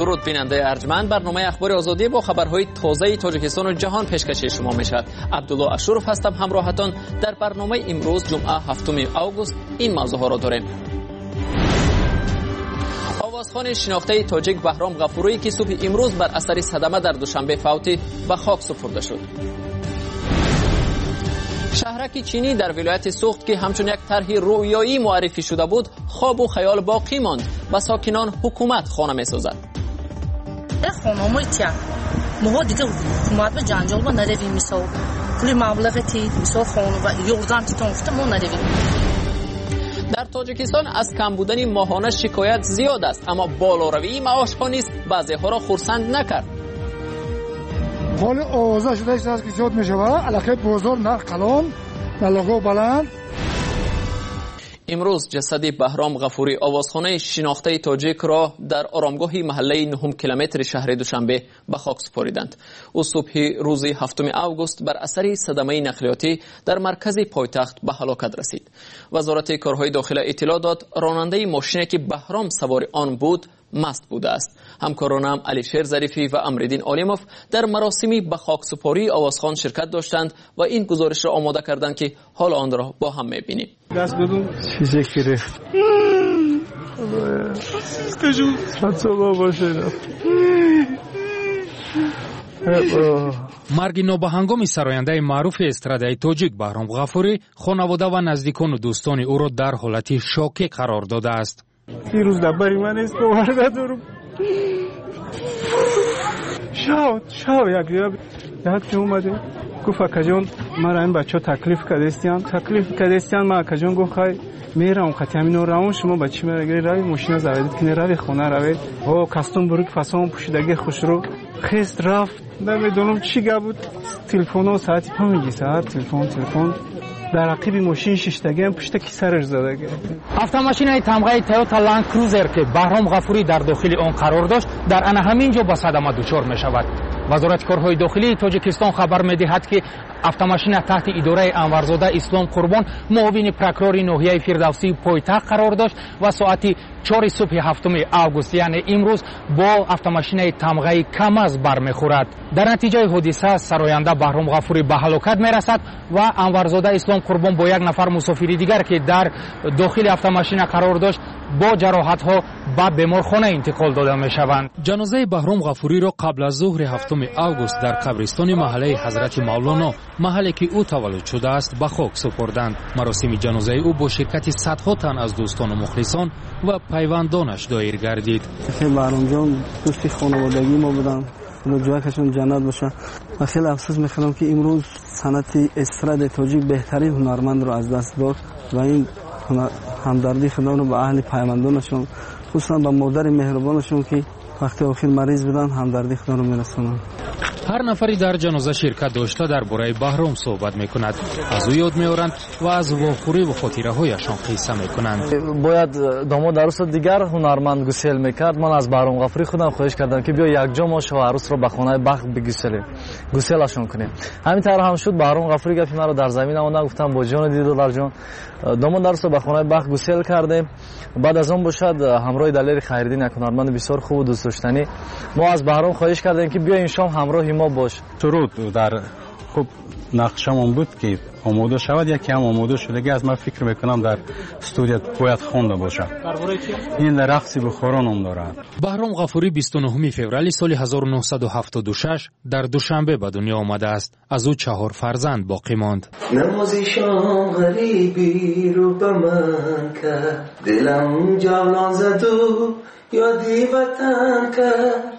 درود بیننده ارجمند، برنامه اخبار آزادی با خبرهای تازه تاجیکستان و جهان پیشکش شما میشد. عبدالله اشرف هستم همراهتان. در برنامه امروز جمعه 7 آگوست این موضوع ها را داریم. آوازخوان شناخته تاجیک بهرام غفوری که صبح امروز بر اثر صدمه در دوشنبه فوتی به خاک سپرده شد. شهرک چینی در ولایت سوخت که همچون یک طرح رویایی معرفی شده بود خواب و خیال باقی ماند و ساکنان حکومت خانه می‌سازد. ما دیگه حکومت به جنجال با نرویم میساو پول مبلغ میساو خانه و یوردان تیتون ما نرویم. در تاجیکستان از کم بودن ماهانه شکایت زیاد است، اما بالاروی معاش ها نیز بعضی ها را خرسند نکرد. حال آوازه شده است که زیاد می شود. علاقه بازار نرخ کلان علاقه بلند. امروز جسد بهرام غفوری آوازخانه شناخته تاجیک را در آرامگاه محله 9 کیلومتر شهر دوشنبه به خاک سپاریدند. او صبح روز 7 آگوست بر اثر صدمه نقلیاتی در مرکز پایتخت به هلاکت رسید. وزارت کارهای داخل اطلاع داد راننده ماشینی که بهرام سوار آن بود مست بوده است. همکارانم علیشیر ظریفی و امرالدین عالموف در مراسمی به خاکسپاری آوازخوان شرکت داشتند و این گزارش را آماده کردند که حال آن را با هم می‌بینیم. دست بدون چیزی گرفت. کجا صدا باشه. مرگ نابهنگام سراینده معروف استرادای تاجیک بهرام غفوری خانواده و نزدیکان و دوستان او را در حالت شوکه قرار داده است. دیروز دبری من است باور ندارم. شاو یک اومده گفت کجان مرا این بچه تکلیف کردستیان ما کجان گفت خواهی میرم قطعی همین روان شما بچه مرا گری روی ماشین زویدید کنی روی خونه روید و کستون بروک فسان پوشیدگی خوش رو خیست رفت نمیدونم چی گه بود. تلفن و ساعتی پا میگی ساعت تلفن در عقیب ماشین ششتگی هم پشت کی سرش زده گرفت. автомашинаи тамғаи Toyota Land Cruiser که بهرام غفوری در داخل آن قرار داشت در آن همینجا با صدمه دچار می‌شود. وزارت کارهای داخلی تاجیکستان خبر می‌دهد که автомашина تحت اداره انورزاده اسلام قربان معاون پروکورور ناحیه فردوسی پایتخت قرار داشت و ساعت 4 صبح 7 آگوست یعنی امروز با автомашинаи тамғаи камаз برمیخورد. در نتیجه حادثه سراینده بهرام غفوری به هلاکت میرسد و انورزاده اسلام قربان با یک نفر مسافر دیگر که در داخل автомашина قرار داشت با جراحت ها به بیمارخانه انتقال داده می شوند. جنازه بهرام غفوری را قبل از ظهر 7 آگوست در قبرستان محله حضرت مولانا محلی که او تولد شده است به خاک سپردند. مراسم جنازه او با شرکت صدها تن از دوستان و مخلصان و پیوندانش دایر گردید. خیلی بهرام جان دوستی خانوادگی ما بودن، جایشون جنت باشه. و خیلی افسوس میخوام که امروز صنعت استراد تاجیک بهترین هنرمند رو از دست داد و این همدردی خدا رو به اهل پیوندانشون خصوصا به مادر مهربانشون که وقتی آخر مریض بودن همدردی خدا رو میرسونن. هر نفری در جنازه شرکت داشته درباره بهرام صحبت میکند، از او یاد میارند و از واخوری و خاطره هایشان قصه میکنند. باید داماد عروس دیگر هنرمند گسیل میکرد. من از بهرام غفوری خودم خواهش کردم که بیا یک جا ما شوهر عروس رو به خانه بخت بگسلیم، گسیلشون کنیم. همین طرح هم شد. بهرام غفوری گفت مرا در زمین آمدن، گفتم با جان دیدار جان داماد عروس رو به خانه بخت گسیل کردیم. بعد از اون باشد همراه دلیر خیرالدین یک هنرمند بسیار خوب و دوست داشتنی ما از بهرام خواهش کردیم که بیا این شام همراه ما باش. سرود در خوب نقشمون بود که آماده شود. یکی هم آماده شده از من فکر میکنم در استودیو باید خوانده باشه. این رقص بخاران هم دارد. بهرام غفوری 29 فوریه سال 1976 در دوشنبه به دنیا آمده است. از او 4 فرزند باقی ماند. نمازی شام غریبی رو به من کرد، دلم جولان زد و یادی وطن کرد،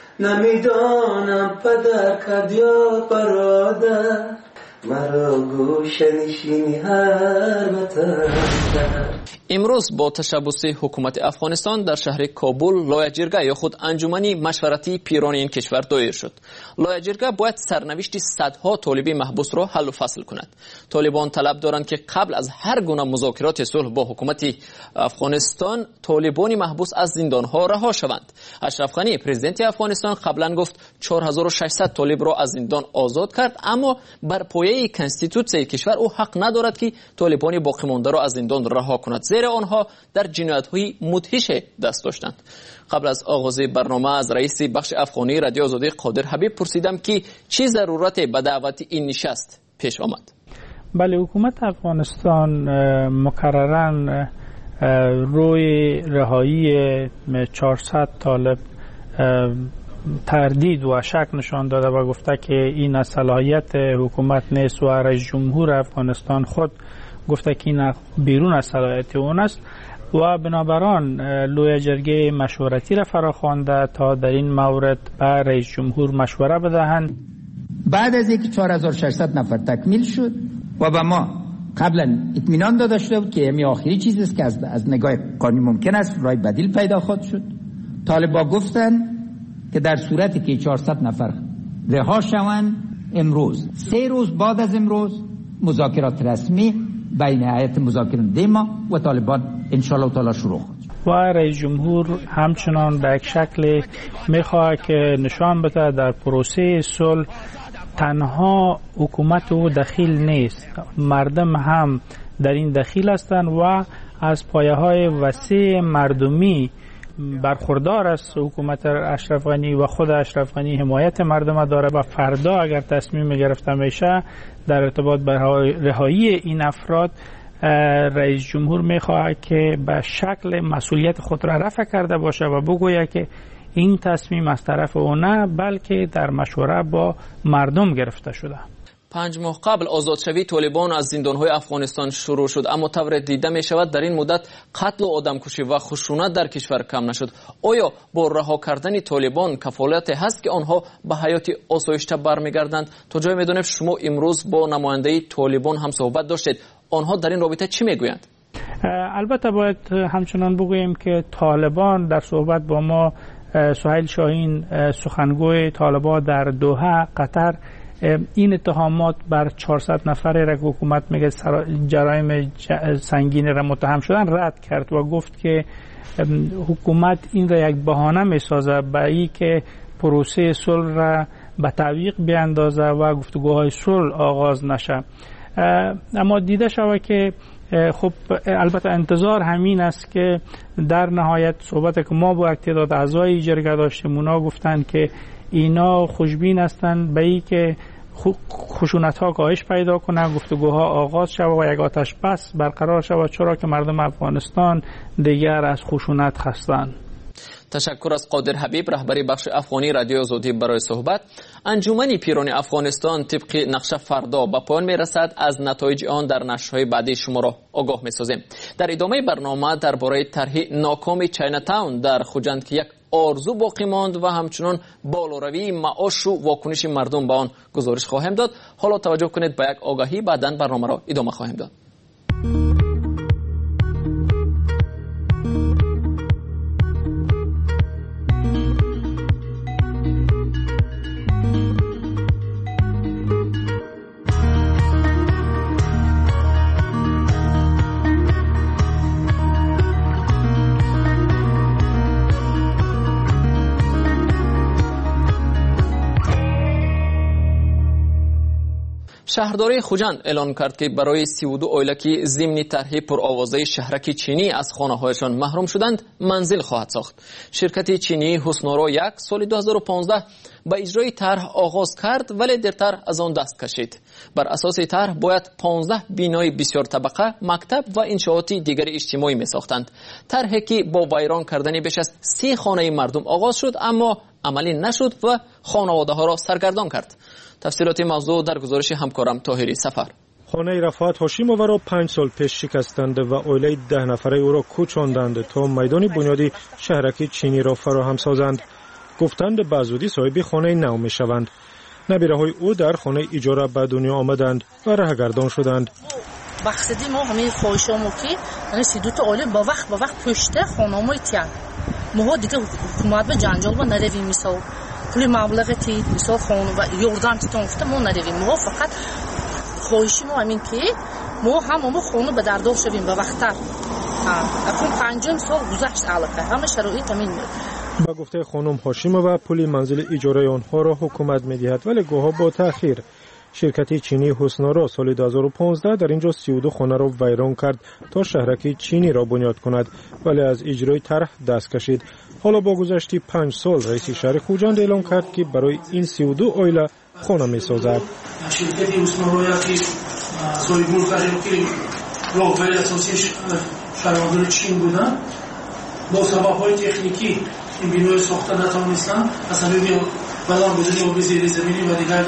نمیدانم پدر کرد یا برادر، مرا گوشه نشینی هر وطن کرد. امروز با تشبث حکومت افغانستان در شهر کابل لایحه‌جرگه یا خود انجمنی مشورتی پیران این کشور دایر شد. لایحه‌جرگه باید سرنوشت صدها طالبی محبوس را حل و فصل کند. طالبان طلب دارند که قبل از هر گونه مذاکرات صلح با حکومت افغانستان طالبان محبوس از زندانها رها شوند. اشرف غنی پرزیدنت افغانستان قبلا گفت 4600 طالب را از زندان آزاد کرد، اما بر پایه کنستیتوسیون کشور او حق ندارد که طالبان باقی مانده را از زندان رها کند، زیرا بیشتر آنها در جنایت‌های مدهش دست داشتند. قبل از آغاز برنامه از رئیس بخش افغانی رادیو آزادی قادر حبیب پرسیدم که چه ضرورت به دعوت این نشست پیش آمد. بله، حکومت افغانستان مکرراً روی رهایی 400 طالب تردید و شک نشان داده و گفته که این از صلاحیت حکومت نیست و رئیس جمهور افغانستان خود گفته که این بیرون از صلاحیت اون است و بنابراین لوی جرگه مشورتی را فراخوانده تا در این مورد به رئیس جمهور مشوره بدهند. بعد از اینکه 4600 نفر تکمیل شد و به ما قبلا اطمینان داده شده بود که همین آخری چیزی است که از نگاه قانونی ممکن است راه بدیل پیدا خواهد شد. طالبان گفتن که در صورتی که 400 نفر رها شوند امروز 3 روز بعد از امروز مذاکرات رسمی بین هیئت مذاکراننده ما و طالبان ان شاء الله تعالی شروع خواهد شد. و رئیس جمهور همچنان به یک شکل میخواد که نشان بده در پروسه صلح تنها حکومت او دخیل نیست، مردم هم در این دخیل هستند و از پایه‌های وسیع مردمی برخوردار است. حکومت اشرف غنی و خود اشرف غنی حمایت مردم داره و فردا اگر تصمیم گرفته میشه در ارتباط به رهایی این افراد، رئیس جمهور میخواهد که به شکل مسئولیت خود را رفع کرده باشه و بگوید که این تصمیم از طرف او نه بلکه در مشوره با مردم گرفته شده. 5 ماه قبل آزادشوی طالبان از زندان‌های افغانستان شروع شد، اما طور دیده می شود در این مدت قتل و آدمکشی و خشونت در کشور کم نشد. آیا با رها کردن طالبان کفالت هست که آنها به حیات آسایشته برمیگردند؟ تا جای میدونم شما امروز با نماینده طالبان هم صحبت داشتید، آنها در این رابطه چی میگویند؟ البته باید همچنان بگوییم که طالبان در صحبت با ما، سهیل شاهین سخنگوی طالبان در دوحه قطر، این اتهامات بر 400 نفر را که حکومت میگه جرایم سنگین را متهم شدن رد کرد و گفت که حکومت این را یک بهانه میسازه به این که پروسه صلح را به تعویق بیاندازه و گفتگوهای صلح آغاز نشه. اما دیده شود که خب البته انتظار همین است که در نهایت صحبت که ما با تعداد اعضای جرگه داشتیم، اونا گفتن که اینا خوشبین هستند به این که خشونت ها کاهش پیدا کنه، گفتگوها آغاز شود و یک آتش بس برقرار شود، چرا که مردم افغانستان دیگر از خشونت خستند. تشکر از قادر حبیب، رهبری بخش افغانی رادیو آزادی برای صحبت. انجمن پیران افغانستان طبق نقشه فردا به پایان میرسد. از نتایج آن در نشرهای بعدی شما را آگاه میسازیم. در ادامه برنامه درباره طرح ناکام چاینا تاون در خوجند که یک آرزو باقی ماند و همچنان بالاروی معاش و واکنش مردم به آن گزارش خواهیم داد. حالا توجه کنید به یک آگاهی، بعداً برنامه را ادامه خواهیم داد. شهرداری خوجند اعلان کرد که برای 32 عائله که ضمن طرح پرآوازه شهرک چینی از خانه‌هایشان محروم شدند منزل خواهد ساخت. شرکت چینی حسنورا 1 سال 2015 با اجرای طرح آغاز کرد ولی دیرتر از آن دست کشید. بر اساس طرح باید 15 بینای بسیار طبقه، مکتب و انشاءات دیگر اجتماعی می ساختند. طرحی که با ویران کردن بیش از 30 خانه مردم آغاز شد اما عملی نشد و خانواده ها را سرگردان کرد. تفصیلات موضوع در گزارش همکارم طاهری سفر. خانه رفعت هاشیمووا را 5 سال پیش شکستند و عائله 10 نفره او را کوچاندند تا میدان بنیادی شهرک چینی را فراهم سازند. گفتند به زودی صاحب خانه نو میشوند. نبیره‌های او در خانه اجاره به دنیا آمدند و رهگردان شدند. مقصدی ما همین خواهشامو که یعنی 32 تا عائله با وقت پشت خانه‌مای تیان ما دیگه حکومت به جنجال با نرویم میساو پول مبلغ تید مثال خانه و یوردان تون گفته ما نرویم. ما فقط خواهشی ما همین که ما هم خانه به دردار شویم به وقت‌تر. اکنون 5 سال گذشت علاقه همه شرایط همین میاد. با گفته خانم هاشیمووا پول منزل اجاره آنها را حکومت میدهد ولی گاهی با تأخیر. شرکت چینی حسنارا سال 2015 در اینجا 32 خانه را ویران کرد تا شهرک چینی را بنیاد کند، ولی از اجرای طرح دست کشید. حالا با گذشت 5 سال رئیس شهر خوجند اعلام کرد که برای این 32 عائله خانه می‌سازد. شرکت حسنارا که سایگون کردیم که راهکار اساسیش شهردار چین بودن، با سبب‌های تکنیکی این بینای ساخته نتوانستن از سبب بلندگوی آب زیر زمینی و دیگر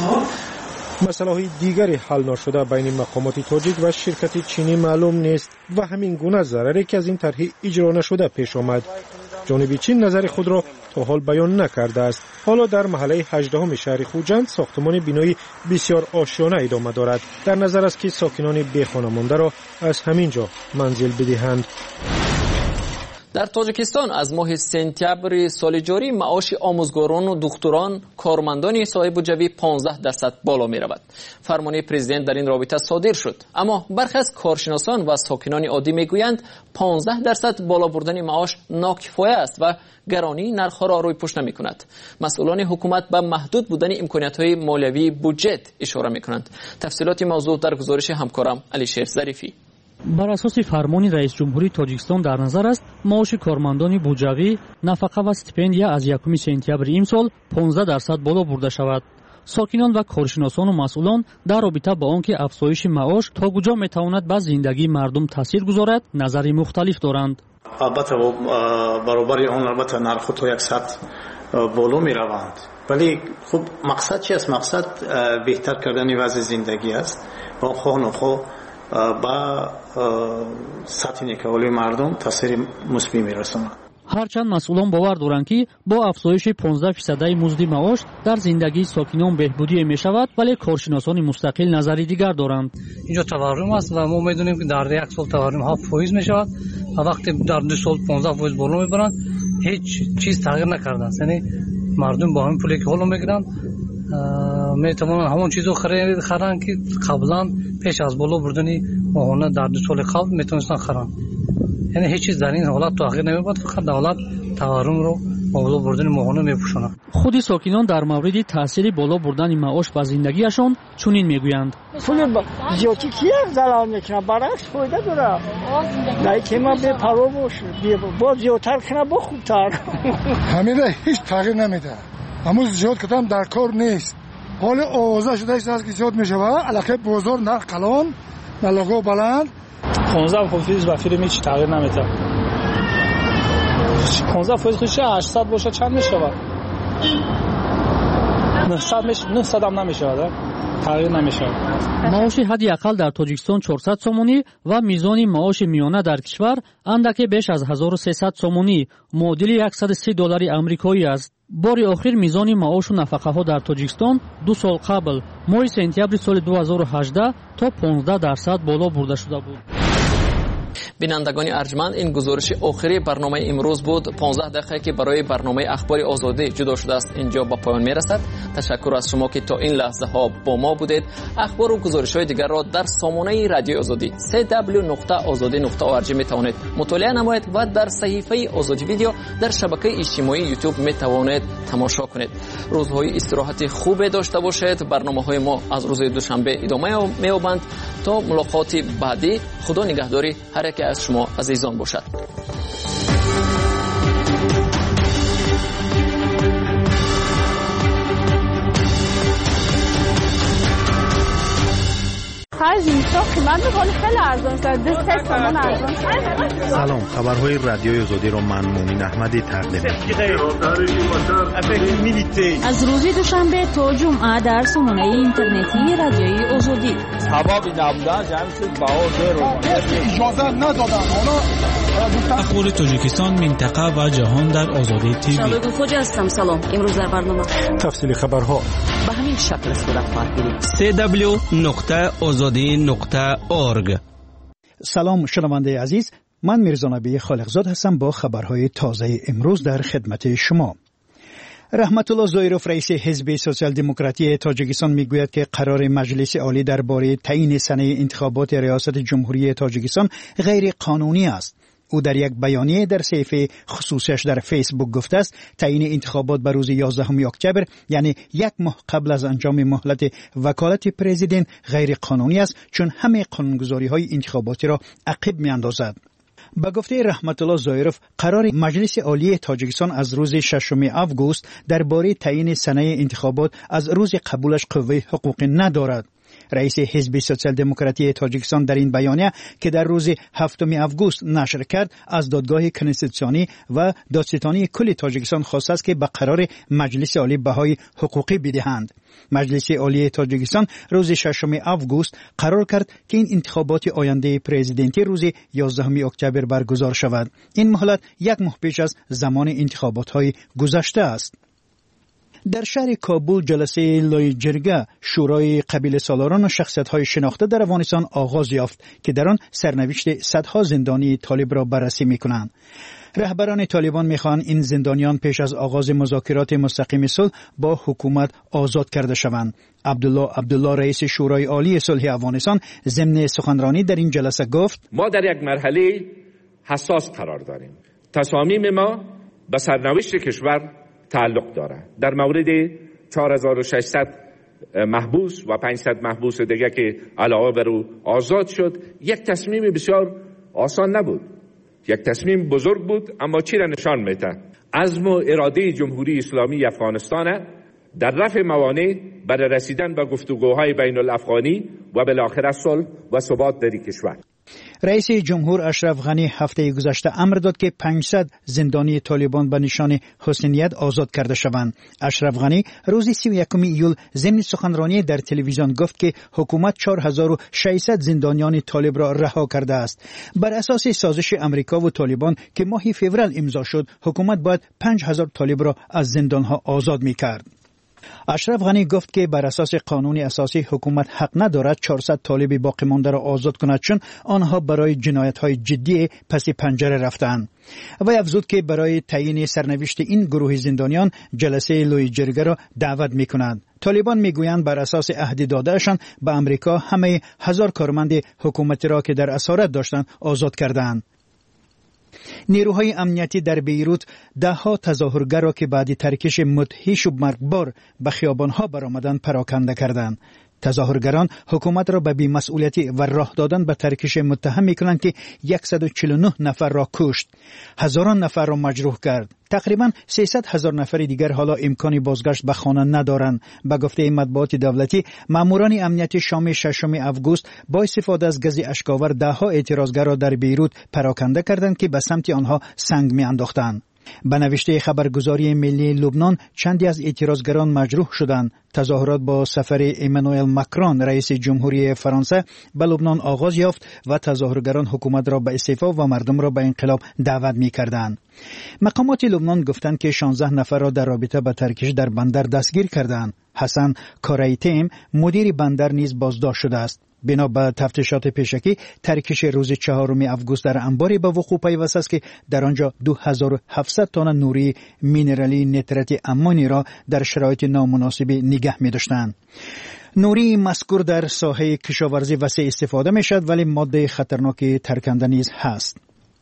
مسائل دیگری حل نشده بین مقامات تاجیک و شرکت چینی معلوم نیست و همین گونه ضرری که از این طرح اجرا نشده پیش آمد. جانب چین نظر خود را تا حال بیان نکرده است. حالا در محله 18 شهر خوجند ساختمان بینایی بسیار آشیانه ادامه دارد. در نظر است که ساکنان بی خانه مانده را از همین جا منزل بدهند. در تاجیکستان از ماه سپتامبر سال جاری معاش آموزگاران و دکتران کارمندان صاحب بودجه 15% بالا می رود. فرمان پرزیدنت در این رابطه صادر شد، اما برخی از کارشناسان و ساکنان عادی می گویند 15% بالا بردن معاش ناکفایه است و گرانی نرخ را روی پوش نمی کند. مسئولان حکومت به محدود بودن امکانات های مالیوی بودجه اشاره می کنند. تفصیلات موضوع در گزارش همکارم علیشیر ظریفی. بر اساس فرمان رئیس جمهوری تاجیکستان در نظر است معاش کارمندان بودجوی، نفقه و استیپندیا از 1 سپتامبر امسال 15% بالا برده شود. ساکنان و کارشناسان و مسئولان در رابطه با آنکه افزایش معاش تا کجا میتواند به زندگی مردم تاثیر گذارد نظری مختلف دارند. البته برابر آن البته نرخ تا 100 بالا میروند، ولی خب مقصد چی است؟ مقصد بهتر کردن وضع زندگی است و خانه با سطح نکالی مردم تاثیر مثبت میرساند. هرچند مسئولان باور دارند که با افزایش 15% مزد معاش در زندگی ساکنان بهبودی می شود، ولی کارشناسان مستقل نظری دیگر دارند. اینجا تورم است و ما میدونیم که در یک سال تورم 7% می شود و وقتی در 2 سال 15% بالا میبرند هیچ چیز تغییر نکرده است. یعنی مردم با همین پولی که حالا میگیرند میتوانند همون چیزو خرند که قبلا پیش از بالا بردن ماهانه در 2 سال قبل میتونستن خرند. یعنی هیچ چیز در این حالت تغییر نمی‌یابد، فقط دولت تورم رو بالا بردن ماهانه میپوشاند. خود ساکنان در مورد تاثیر بالا بردن معاش به زندگیشان چنین میگویند. پول زیادی کی زلال میکنه، برعکس فایده داره. نه که ما به پرو باشه، با زیادتر کنه با خوبتر. همین هیچ تغییر نمیده. اما زیاد کدام در کار نیست. حال آوازه شده است که زیاد میشه و علاقه بازار نرخ کلان نلاگو بلند 15% و فیلم هیچ تغییر نمیده. 15% خودش 800 باشه چند میشه؟ 900 هم نمیشه. تغییر نمیشه. معاش حداقل در تاجیکستان 400 سومونی و میزان معاش میانه در کشور اندکی بیش از 1300 سومونی معادل $130 آمریکایی است. بار آخر میزان معاش و نفقه ها در تاجیکستان 2 سال قبل ماه سپتامبر سال 2018 تا 15% بالا برده شده بود. بینندگان ارجمند، این گزارش آخری برنامه امروز بود. 15 دقیقه که برای برنامه اخبار آزادی جدا شده است اینجا به پایان میرسد. تشکر از شما که تا این لحظه ها با ما بودید. اخبار و گزارش های دیگر را در سامانه رادیو آزادی www.azadi.org می توانید مطالعه نمایید و در صفحه آزادی ویدیو در شبکه اجتماعی یوتیوب می توانید تماشا کنید. روزهای استراحت خوب داشته باشید. برنامه های ما از روز دوشنبه ادامه می‌یابند. تا ملاقات بعدی، خدا نگهداری هر یک از شما عزیزان باشد. سلام، خبرهای رادیوی آزادی رو من مومن احمدی تقدیم از روز دوشنبه تا جمعه در سامانه اینترنتی رادیوی آزادی. اجازه ندادن. اخبار تاجیکستان، منطقه و جهان در آزادی تیوی. شبکه خوجا هستم. سلام. امروز در برنامه تفصیل خبرها به همین شکل صورت خواهد گرفت. www.azadi.org. سلام شنونده عزیز، من میرزا نبی خالقزاد هستم با خبرهای تازه امروز در خدمت شما. رحمت الله زایروف رئیس حزب سوسیال دموکراتی تاجیکستان میگوید که قرار مجلس عالی درباره تعیین سنه انتخابات ریاست جمهوری تاجیکستان غیر قانونی است. او در یک بیانیه در صفحه خصوصیش در فیسبوک گفته است تعیین انتخابات به روز 11 اکتبر یعنی یک ماه قبل از انجام مهلت وکالت پرزیدنت غیر قانونی است، چون همه قانونگذاری‌های انتخاباتی را عقب می‌اندازد. با گفته رحمت الله ظاهروف قرار مجلس عالی تاجیکستان از روز 6 آگوست درباره تعیین سنه انتخابات از روز قبولش قوه حقوقی ندارد. رئیس حزب سوسیال دموکراتی تاجیکستان در این بیانیه که در روز 7 آگوست نشر کرد از دادگاه کنستیتوسیونی و دادستانی کل تاجیکستان خواسته است که به قرار مجلس عالی بهای حقوقی بدهند. مجلس عالی تاجیکستان روز 6 آگوست قرار کرد که این انتخابات آینده پرزیدنتی روز 11 اکتبر برگزار شود. این مهلت یک ماه پیش از زمان انتخابات‌های گذشته است. در شهر کابل جلسه لوی جرگه شورای قبیله سالاران و شخصیت‌های شناخته در افغانستان آغاز یافت که در آن سرنوشت صدها زندانی طالب را بررسی می‌کنند. رهبران طالبان می‌خواهند این زندانیان پیش از آغاز مذاکرات مستقیم صلح با حکومت آزاد کرده شوند. عبدالله رئیس شورای عالی صلح افغانستان ضمن سخنرانی در این جلسه گفت: ما در یک مرحله حساس قرار داریم. تصامیم ما به سرنوشت کشور تعلق دارد. در مورد 4600 محبوس و 500 محبوس دیگه که علاوه بر او آزاد شد، یک تصمیم بسیار آسان نبود، یک تصمیم بزرگ بود، اما چی را نشان میده؟ عزم و اراده جمهوری اسلامی افغانستان در رفع موانع برای رسیدن به گفتگوهای بین الافغانی و بالاخره صلح و ثبات در کشور. رئیس جمهور اشرف غنی هفته گذشته امر داد که 500 زندانی طالبان به نشان حسنیت آزاد کرده شوند. اشرف غنی روز 31 ایول ضمن سخنرانی در تلویزیون گفت که حکومت 4600 زندانیان طالب را رها کرده است. بر اساس سازش امریکا و طالبان که ماه فوریه امضا شد، حکومت باید 5000 طالب را از زندانها آزاد می‌کرد. اشرف غنی گفت که بر اساس قانون اساسی حکومت حق ندارد 400 طالب باقی مانده را آزاد کند، چون آنها برای جنایت‌های جدی پس پنجره رفتند. و افزود که برای تعیین سرنوشت این گروه زندانیان جلسه لوی جرگه را دعوت می‌کنند. طالبان میگویند بر اساس عهد دادهشان به امریکا همه 1000 کارمند حکومتی را که در اسارت داشتند آزاد کردند. نیروهای امنیتی در بیروت دهها تظاهرگر را که بعد ترکش مدهش و مرگبار به خیابانها برآمدند پراکنده کردند. تظاهرگران حکومت را به بی‌مسئولیتی و راه دادن به ترکش متهم می‌کنند که 149 نفر را کشت، هزاران نفر را مجروح کرد. تقریباً 300,000 نفر دیگر حالا امکان بازگشت به خانه ندارند. به گفته مطبوعات دولتی، ماموران امنیتی شام 6 آگوست با استفاده از گاز اشک‌آور دهها اعتراضگر را در بیروت پراکنده کردند که به سمت آنها سنگ می‌انداختند. به نوشته خبرگزاری ملی لبنان چندی از اعتراضگران مجروح شدند. تظاهرات با سفر ایمانوئل ماکرون رئیس جمهوری فرانسه به لبنان آغاز یافت و تظاهرگران حکومت را به استعفا و مردم را به انقلاب دعوت می‌کردند. مقامات لبنان گفتند که 16 نفر را در رابطه با ترکش در بندر دستگیر کردند. حسن کارایتیم مدیر بندر نیز بازداشت شده است. بنا به تفتیشات پیشکی ترکش روز 4 آگوست در انباری به وقوع پیوسته است که در آنجا 2700 تن نوری مینرالی نیترات امونی را در شرایط نامناسب نگه می‌داشتند. نوری مذکور در ساحه کشاورزی وسیع استفاده می‌شود، ولی ماده خطرناک ترکنده نیز هست.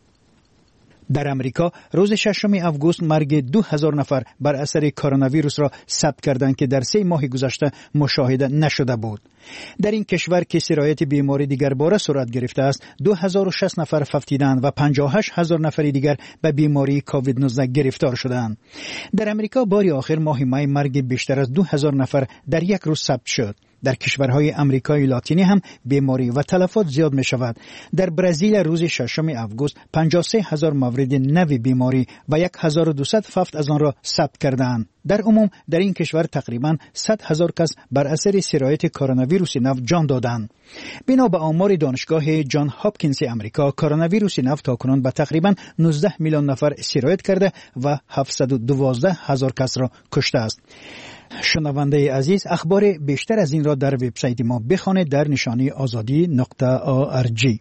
در امریکا روز 6 آگوست مرگ 2000 نفر بر اثر کرونا ویروس را ثبت کردند که در 3 ماه گذشته مشاهده نشده بود. در این کشور که سرایت بیماری دیگر باره صورت گرفته است، 2060 نفر فوتیدند و 58000 نفر دیگر به بیماری کووید 19 گرفتار شدند. در امریکا بار آخر ماه می مرگ بیشتر از 2000 نفر در یک روز ثبت شد. در کشورهای آمریکای لاتینی هم بیماری و تلفات زیاد می شود. در برزیل روز 6 آگوست 53000 مورد نو بیماری و 1200 فوت از آن را ثبت کردند. در عموم در این کشور تقریباً 100,000 کس بر اثر سرایت کرونا ویروس نو جان دادند. بنا به آمار دانشگاه جان هاپکینز آمریکا، کرونا ویروس نو تاکنون به تقریباً 19 میلیون نفر سرایت کرده و 712,000 کس را کشته است. شنونده عزیز، اخبار بیشتر از این را در وبسایت ما بخوانید در نشانی azadi.org.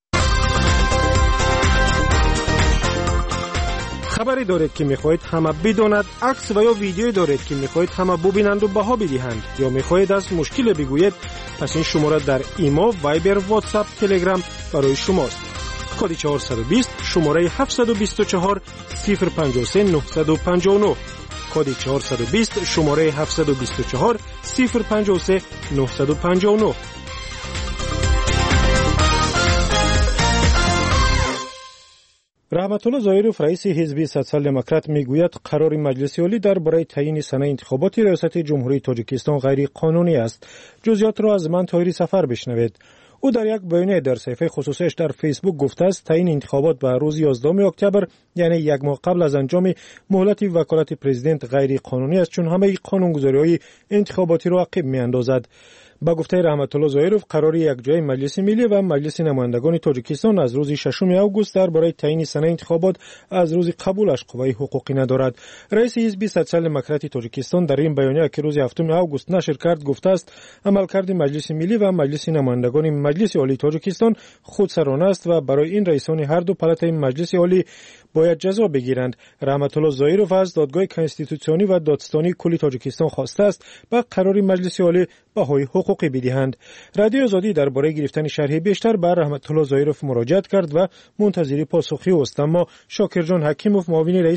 خبری دارید که میخواهید همه بداند، عکس و یا ویدیویی دارید که میخواهید همه ببینند و بها بدهند، یا میخواهید از مشکل بگویید، پس این شماره در ایما، وایبر، واتساپ، تلگرام برای شماست. کد 420 شماره 724 053 959 کد 420 شماره 724 053 959. رحمت الله ظاهرов رئیس حزب سوسیال دموکرات میگوید قرار مجلس عالی درباره تعیین سنه انتخابات ریاست جمهوری تاجیکستان غیر قانونی است. جزئیات را از من طاهری سفر بشنوید. او در یک بیانیه در صفحه خصوصیش در فیسبوک گفته است تعیین انتخابات به روز 11 اکتبر یعنی یک ماه قبل از انجام مهلت وکالت پرزیدنت غیر قانونی است چون همه قانونگذاری‌های انتخاباتی را عقب می‌اندازد. با گفته رحمت الله ظاهرov قرار یک جای مجلس ملی و مجلس نمایندگان تاجیکستان از روز 6 اوگوست درباره تعیین سنه انتخابات از روز قبولش قوه حقوقی ندارد. رئیس حزب سوسیال دموکراتی تاجیکستان در این بیانیه که روز 7 اوگوست نشر کرد گفته است عملکرد مجلس ملی و مجلس نمایندگان مجلس عالی تاجیکستان خودسرانه است و برای این رئیسان هر دو پالاتای مجلس عالی باید جزا بگیرند. رحمت الله ظاهرov از دادگاه کنستیتوسیونی و دادستانی کلی تاجیکستان خواسته است با قرار مجلس عالی بهای حقوقی بدهند. رادیو آزادی درباره گرفتن شرح بیشتر بر رحمت الله ظاهرov مراجعت کرد و منتظر پاسخی است. اما شاکرجان حکیموف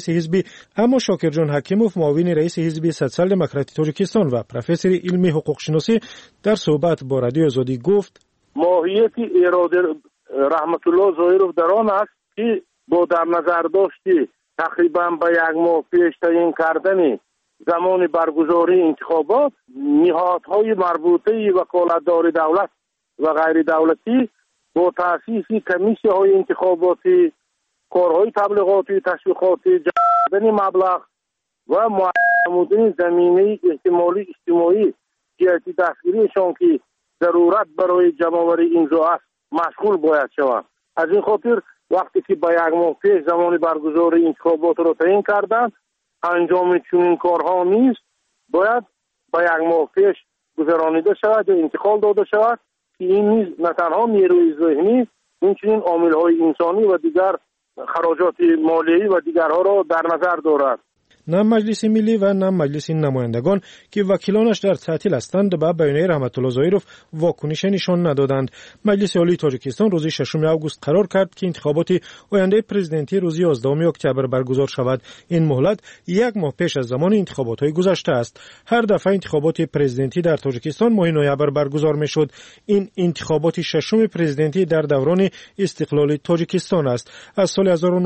معاون رئیس حزب سوسیال دموکراتی تاجیکستان و پروفسور علمی حقوق شناسی در صحبت با رادیو آزادی گفت ماهیت اراده رحمت الله ظاهرov در آن است که با در نظر داشتی تقریبا به یک ماه پیش تعیین کردن زمان برگزاری انتخابات نهادهای مربوطه وکالتدار دولت و غیر دولتی با تأسیس کمیسیه های انتخاباتی کارهای تبلیغاتی تشویقاتی جمع مبلغ و معلومات زمینه احتمالی اجتماعی جهتی دستگیریشان که ضرورت برای جمع‌آوری امضا است مشغول باید شوند. از این خاطر وقتی که با یک ماه پیش زمان برگزاری انتخابات را تعیین کردند انجام چنین کارها نیست باید با یک ماه پیش گذرانیده شود یا انتقال داده شود که این نیز نه تنها نیروی ذهنی همچنین عامل‌های انسانی و دیگر خراجات مالیایی و دیگرها را در نظر دارد. نه مجلس ملی و نه مجلس نمایندگان که وکیلانش در تعطیل هستند به بیانیه رحمت الله ظاهرov واکنش نشان ندادند. مجلس عالی تاجیکستان روز 6 اوگوست قرار کرد که انتخابات آینده پرزیدنتی روز 11 اکتبر برگزار شود. این مهلت یک ماه پیش از زمان انتخابات گذشته است. هر دفعه انتخابات پرزیدنتی در تاجیکستان ماه نوامبر برگزار میشد. این انتخابات ششم پرزیدنتی در دوران استقلال تاجیکستان است. از سال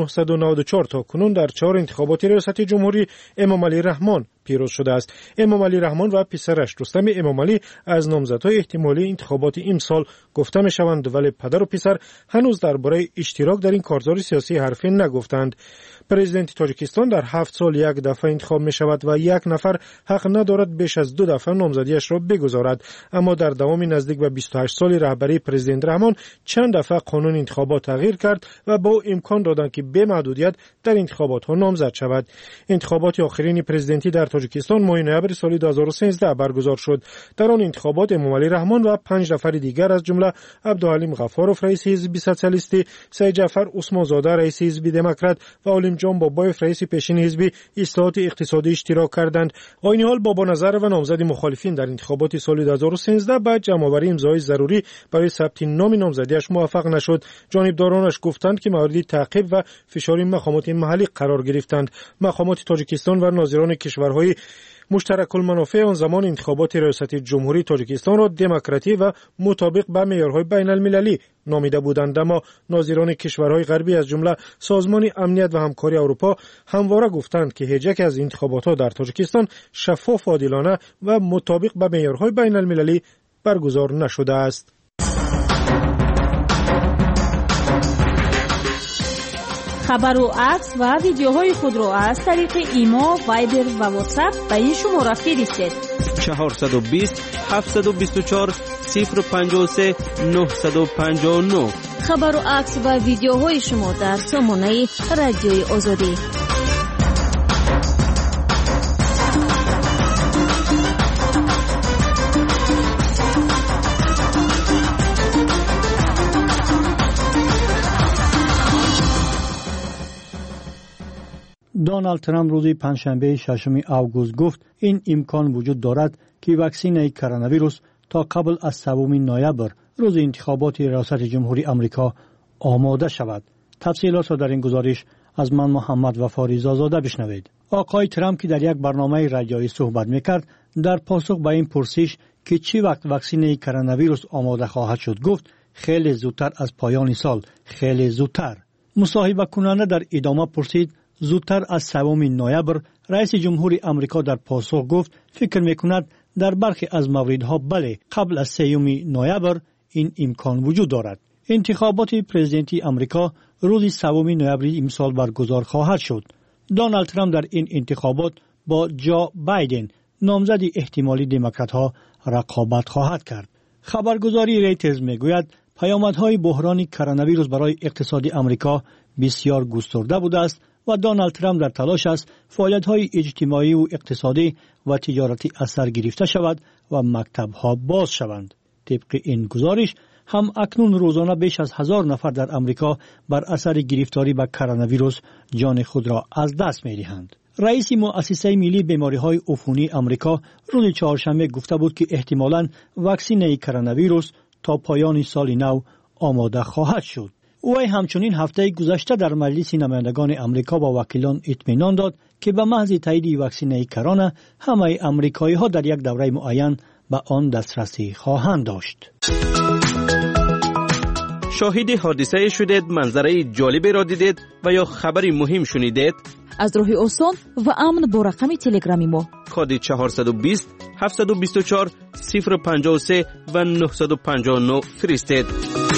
1994 تا کنون در 4 انتخابات ریاست جمهوری امام علی رحمان پیروز شده است. امام علی رحمان و پسرش رستم امام علی از نامزدهای احتمالی انتخابات امسال گفته میشوند ولی پدر و پسر هنوز درباره اشتراک در این کارزار سیاسی حرفی نگفتند. پرزیدنت تاجیکستان در 7 سال یک دفعه انتخاب می شود و یک نفر حق ندارد بیش از 2 دفعه نامزدیش را بگذارد. اما در دوام نزدیک به 28 سال رهبری پرزیدنت رحمان چند دفعه قانون انتخابات تغییر کرد و با امکان دادند که به محدودیت در انتخابات ها نامزد شود. انتخابات آخرین پرزیدنتی در تاجیکستان ماه نوامبر سال 2013 برگزار شد. در آن انتخابات امام علی رحمان و 5 نفر دیگر از جمله عبدالحلیم غفاروف رئیس حزب سوسیالیستی، سید جعفر عثمان زاده رئیس حزب دموکرات و علیم جان بابایف رئیس پیشین حزب اصلاحات اقتصادی اشتراک کردند. عین حال بابا نظر و نامزد مخالفین در انتخابات سال 2013 بعد جمع‌آوری امضای ضروری برای ثبت نام نامزدیش موفق نشد. جانبدارانش گفتند که مورد تعقیب و فشار مقامات محلی قرار گرفتند. مقامات تاجیکستان و ناظران کشورهای مشترک المنافع آن زمان انتخابات ریاست جمهوری تاجیکستان را دموکراتی و مطابق با معیارهای بین المللی نامیده بودند، اما ناظران کشورهای غربی از جمله سازمان امنیت و همکاری اروپا همواره گفتند که هیچ یک از انتخابات در تاجیکستان شفاف و عادلانه و مطابق با معیارهای بین المللی برگزار نشده است. خبر و عکس و ویدیوهای خود را از طریق ایما، وایبر و واتساپ به این شماره فرستید: 420 724 053 959. خبر و عکس و ویدیوهای شما در سامانه رادیوی آزادی. دونالد ترامپ روز پنجشنبه 6 اوگوست گفت این امکان وجود دارد که واکسن کرونا ویروس تا قبل از 7 نوامبر روز انتخابات ریاست جمهوری آمریکا آماده شود. تفصیلات را در این گزارش از من محمد وفا رضازاده بشنوید. آقای ترامپ که در یک برنامه رادیویی صحبت میکرد در پاسخ به این پرسش که چی وقت واکسن کرونا ویروس آماده خواهد شد گفت خیلی زودتر از پایان سال، خیلی زودتر. مصاحبه کننده در ادامه پرسید زودتر از 3 نوامبر. رئیس جمهور امریکا در پاسخ گفت فکر میکند در برخی از موردها بله قبل از 3 نوامبر این امکان وجود دارد. انتخابات پرزیدنتی امریکا روز 3 نوامبر امسال برگزار خواهد شد. دونالد ترامپ در این انتخابات با جو بایدن نامزد احتمالی دموکرات ها رقابت خواهد کرد. خبرگزاری ریترز میگوید پیامدهای بحران کرونا ویروس برای اقتصاد امریکا بسیار گسترده بوده است و دونالد ترامپ در تلاش است فعالیت‌های اجتماعی و اقتصادی و تجارتی اثر گرفته شود و مکتب‌ها باز شوند. طبق این گزارش هم اکنون روزانه بیش از 1000 نفر در امریکا بر اثر گرفتاری به کرونا ویروس جان خود را از دست می‌دهند. رئیس مؤسسه ملی بیماری‌های عفونی امریکا روز چهارشنبه گفته بود که احتمالاً واکسن کرونا ویروس تا پایان سال نو آماده خواهد شد. او همچنین هفته گذشته در مجلس نمایندگان امریکا با وکیلان اطمینان داد که به محض تایید واکسن کرونا همه امریکایی‌ها در یک دوره معین به آن دسترسی خواهند داشت. شاهد حادثه شدید، منظره جالبی را دیدید و یا خبری مهم شنیدید؟ از راه آسان و امن با رقم تلگرامی ما کد 420 724 053 و 959 فرستید.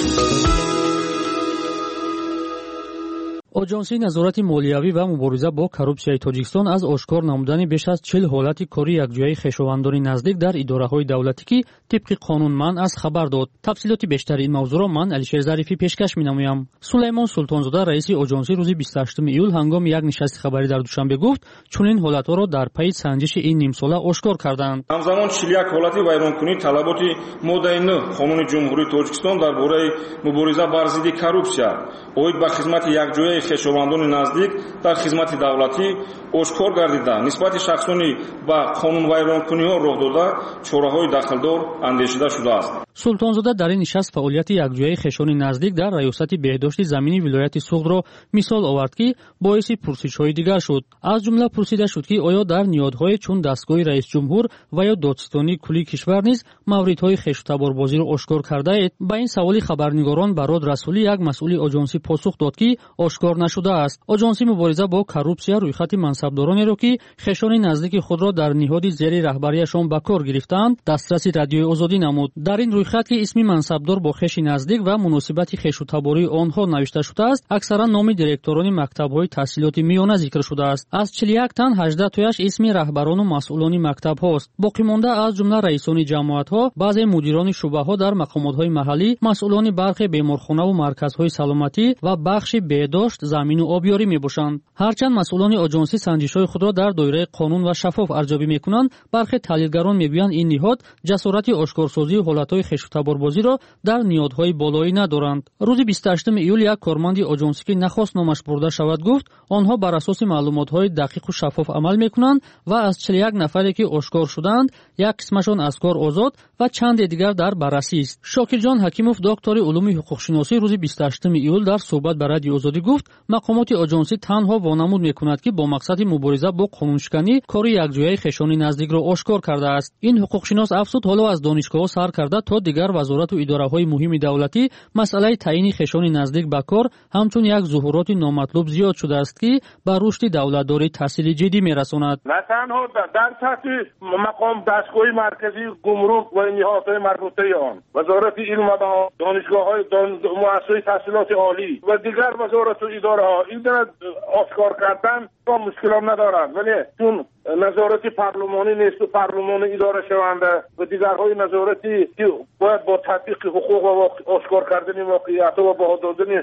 آژانسی نظارت مالیوی و مبارزه با коррупсияи тоҷикистон аз ошкор намудани беш аз 40 ҳолати кори якҷояи хешовандони наздик дар идораҳои давлатӣ ки тибқи қонун манъ аст хабар дод. тафсилоти бештари ин мавзӯъро ман алишер зарифӣ пешкаш менамоям. сулаймон султонзода раиси оҷонсӣ рӯзи 28 июл ҳангоми як нишасти хабарӣ дар душанбе гуфт чунин ҳолатҳоро дар пайи санҷиши ин нимсола ошкор карданд. ҳамзамон 41 ҳолати вайронкунии талаботи моддаи 9 қонуни ҷумҳурии тоҷикистон дар бораи мубориза бар зидди коррупсия оид ба хизмати якҷояи хешовандони наздик дар хизмати давлатӣ ошкор гардида нисбати шахсони ба қонунвайронкуниҳо роҳ дода чораҳои дахлдор андешида шудааст. султонзода дар ин нишаст фаъолияти якҷояи хешони наздик дар раёсати беҳдошти замини вилояти суғдро мисол овард ки боиси пурсишҳои дигар шуд. аз ҷумла пурсида шуд ки оё дар ниҳодҳое чун дастгоҳи раисҷумҳур ва ё додистони кулли кишвар низ мавридҳои хештаборбозиро ошкор кардаед? ба ин саволи хабарнигорон барод расулӣ як масъули оҷонсӣ посух дод ки ошкор нашудааст. оҷонси мубориза бо коррупсия рӯйхати мансабдоронеро ки хешони наздики худро дар ниҳоди зери раҳбарияшон ба кор гирифтаанд дастраси радиои озодӣ намуд. дар ин рӯйхат ки исми мансабдор бо хеши наздик ва муносибати хештутабории онҳо навишта шудааст аксаран номи директорони мактабҳои таҳсилоти миёна зикр шудааст. аз 41 тан 18 тояш исми раҳбарону масъулони мактабҳост. боқимонда аз ҷумла раисони ҷамоатҳо, баъзе мудирони шуъбаҳо дар мақомотҳои маҳаллӣ, масъулони бархе беморхонаву марказҳои саломатӣ ва бахши беҳдошт, замину обёрӣ мебошанд. ҳарчанд масъулони оҷонсӣ санҷишҳои худро дар доираи қонун ва шаффоф арзёбӣ мекунанд, бархе таҳлилгарон мегӯянд ин ниҳод ҷасорати ошкорсозии ҳолатҳои хештутаборбозиро дар ниҳодҳои болоӣ надоранд. рӯзи 28 июл як корманди оҷонсӣ ки нахост номаш бурда шавад гуфт онҳо бар асоси маълумотҳои дақиқу шаффоф амал мекунанд ва аз 41 нафаре ки ошкор шуданд як қисмашон аз кор озод ва чанде дигар дар баррасист. шокирҷон ҳакимов доктори улуми ҳуқуқшиносӣ рӯзи 28 июл дар суҳбат ба радиои озодӣ гуфт мақомоти оҷонсӣ танҳо вонамуд мекунад ки бо мақсади мубориза бо қонуншиканӣ кори якҷояи хешони наздикро ошкор кардааст. ин ҳуқуқшинос афзуд ҳоло аз донишгоҳҳо сар карда то дигар вазорату идораҳои муҳими давлатӣ масъалаи таъйини хешони наздик ба кор ҳамчун як зуҳуроти номатлуб зиёд шудааст ки ба рушди давлатдорӣ таъсири ҷиддӣ мерасонад. на танҳо дар сатҳи мақом дастгоҳи марказии гумрук ва ниҳодҳои марбутаи он вазорати илм ва донишгоҳҳои муассисаҳои таҳсилоти олӣ ва дигар вазорату идораҳо ин ошкор кардан мушкилот надорад вале чун назорати парлумонӣ нест парлумони идора шаванда ва дигарҳои назорати ки бояд бо татбиқи ҳуқуқ ва ошкор кардани воқеиятҳо ва баҳо додани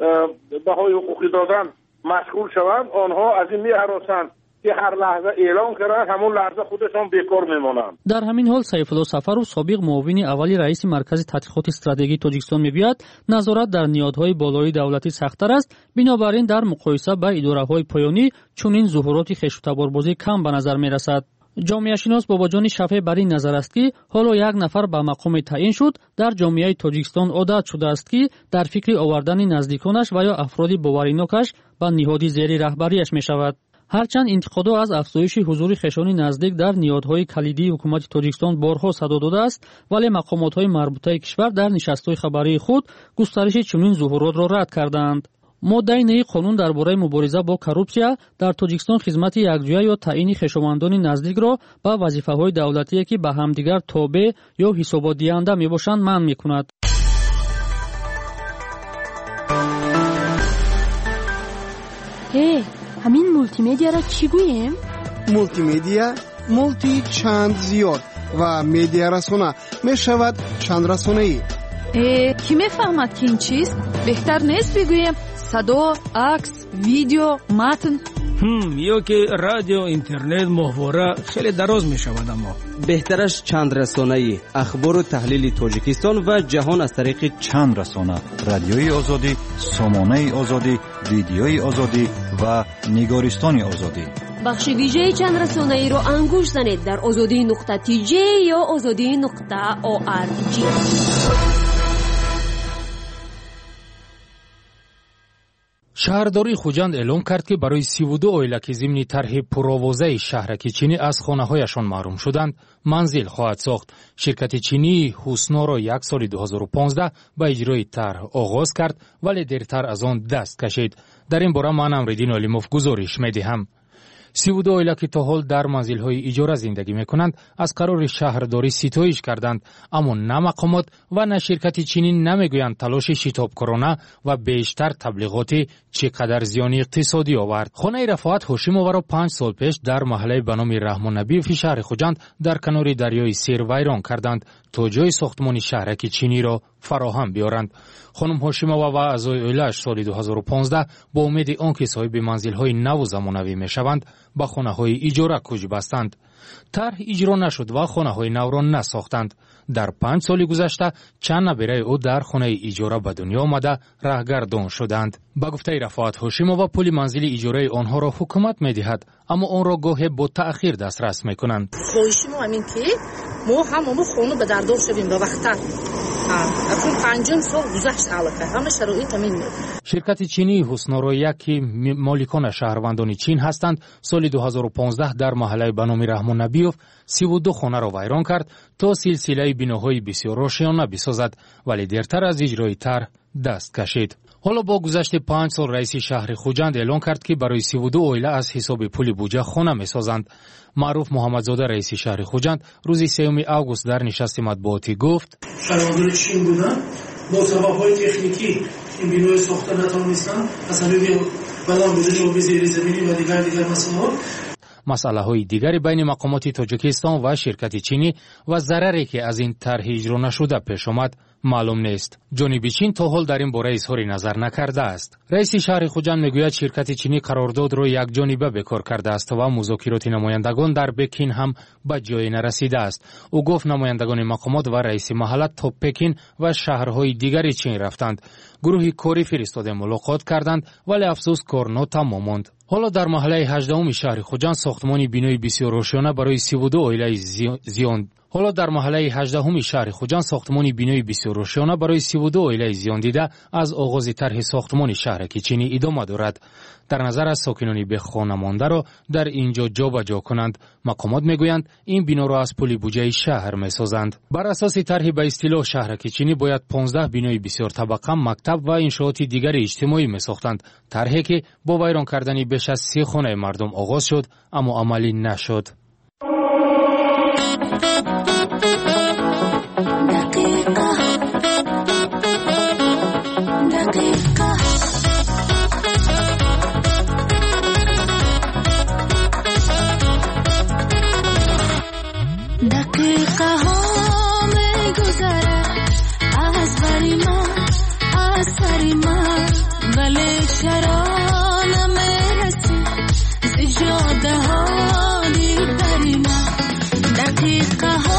баҳои ҳуқуқӣ додан машғул шаванд онҳо аз ин меҳаросанд ки ҳар лаҳза эълон карданд ҳамон лаҳза худашон бекор мемонанд. дар ҳамин ҳол сайфулло сафаров собиқ муовини аввали раиси маркази тадқиқоти стратегии тоҷикистон мегӯяд назорат дар ниҳодҳои болоии давлатӣ сахттар аст, бинобар ин дар муқоиса ба идораҳои поёнӣ чунин зуҳуроти хештутаборбозӣ кам ба назар мерасад. ҷомеашинос бобоҷони шафе бар ин назар аст ки ҳоло як нафар ба мақоме таъин шуд дар ҷомеаи Тоҷикистон одат шудааст ки дар фикри овардани наздиконаш ва ё афроди боваринокаш ба ниҳоди зери раҳбарияш мешавад. ҳарчанд интиқодҳо аз афзоиши ҳузури хешони наздик дар ниҳодҳои калидии ҳукумати Тоҷикистон борҳо садо додааст, вале мақомотҳои марбутаи кишвар дар нишастҳои хабарии худ густариши чунин зуҳуротро рад карданд. моддаи наи қонун дар бораи мубориза бо коррупсия дар Тоҷикистон хизмати якҷоя ё таъини хешовандони наздикро ба вазифаҳои давлатие ки ба ҳамдигар тобеъ ё ҳисоботдиҳанда мебошанд манъ мекунад. ҳамин мултимедияро чӣ гӯем? мултимедия мулти чанд зиёд ва медиарасона мешавад чандрасонаӣ. кӣ мефаҳмад ки ин чист? беҳтар нест бигӯем садо, акс, видео, матн? ё ки радио, интернет, моҳвора хеле дароз мешавад. аммо беҳтараш чандрасонаӣ, ахбору таҳлили Тоҷикистон ва ҷаҳон аз тариқи чандрасона, радиои озодӣ, сомонаи озодӣ, видеои озодӣ ва нигористони озодӣ. бахши вижаи чандрасонаиро ангуш занед дар озодӣ.tj ё озодӣ.org. шаҳрдории Хуҷанд эълон кард, ки барои 32 оила ки зимни тарҳи пуровозаи шаҳраки чинӣ аз хонаҳояшон маҳрум шуданд, манзил хоҳад сохт. ширкати чинии ҳусноро як соли 2015 ба иҷрои тарҳ оғоз кард, вале дертар аз он даст кашид. дар ин бора ман Амриддин Олимов гузориш медиҳам. 32 оила ки то ҳол дар манзилҳои иҷора зиндагӣ мекунанд, аз қарори шаҳрдорӣ ситоиш карданд, аммо на мақомот ва на ширкати чинӣ намегӯянд талоши шитобкорона ва бештар таблиғоти чӣ қадар зиёни иқтисодӣ овард. хонаи Рафоат Ҳошимоваро 5 сол пеш дар маҳаллаи ба номи Раҳмоннабиёви шаҳри Хуҷанд дар канори дарёи Сир вайрон карданд, то ҷои сохтмони шаҳраки чиниро фароҳам биёранд. хонум Ҳошимова ва аъзои оилааш соли 2015 бо умеди он ки соҳиби манзилҳои наву замонавӣ мешаванд, ба хонаҳои иҷора кӯч бастанд. тарҳ иҷро нашуд ва хонаҳои навро насохтанд. дар 5 соли гузашта чанд набераи ӯ дар хонаи иҷора ба дунё омада раҳгардон шуданд. ба гуфтаи Рафоат Ҳошимова пули манзили иҷораи онҳоро ҳукумат медиҳад, аммо онро гоҳе бо таъхир дастрас мекунанд. хоҳиши мо ҳамин ки мо ҳамамо хону ба дардор шавем ба вақтар. акун 5 сол гузашт аллакай ҳама шароит ҳамин мед. ширкати чинии ҳуснороя ки моликона шаҳрвандони чин ҳастанд, соли 2015 дар маҳаллаи ба номи Раҳмоннабиёв 32 хонаро вайрон кард, то силсилаи биноҳои бисёр ошиёна бисозад, вале дертар аз иҷрои тарҳ даст кашид. ҳоло бо гузашти 5 сол раиси шаҳри Хуҷанд эълон кард, ки барои 32 оила аз ҳисоби пули буҷа хона месозанд. маъруф Муҳаммадзода раиси шаҳри Хуҷанд рӯзи 3 август дар нишасти матбуотӣ гуфт: шаҳрвандони чин буданд, бо сабабҳои техникӣ ин бинои сохта натавонистанд аз сабаби баланд будани оби зеризаминӣ ва дигар масъалаҳот. масъалаҳои дигари байни мақомоти Тоҷикистон ва ширкати чинӣ ва зараре ки аз ин тарҳи иҷро нашуда пеш омад маълум нест. ҷониби чин то ҳол дар ин бора изҳори назар накардааст. раиси шаҳри Хуҷанд мегӯяд ширкати чинӣ қарордодро якҷониба бекор кардааст ва музокироти намояндагон дар Пекин ҳам ба ҷое нарасидааст. ӯ гуфт намояндагони мақомот ва раиси маҳалла то Пекин ва шаҳрҳои дигари чин рафтанд. гурӯҳи корӣ фиристода мулоқот карданд, вале афсӯс кор нотамом монд. ҳоло дар маҳаллаи 18-уми шаҳри Хуҷанд сохтмони бинои бисёр ошиёна барои 32 оилаи зиёндида аз оғози тарҳи сохтмони шаҳраки чинӣ идома дорад. дар назар аз сокинони бехона мондаро дар ин ҷо ҷобаҷо кунанд. мақомот мегӯянд ин биноро аз пули буҷаи шаҳр месозанд. бар асоси тарҳи ба истилоҳ шаҳраки чинӣ бояд 15 бинои бисёртабақа, мактаб ва иншооти дигари иҷтимоӣ месохтанд. тарҳе ки бо вайрон кардани беш аз 30 хонаи мардум оғоз шуд, аммо амалӣ нашуд. دقیقه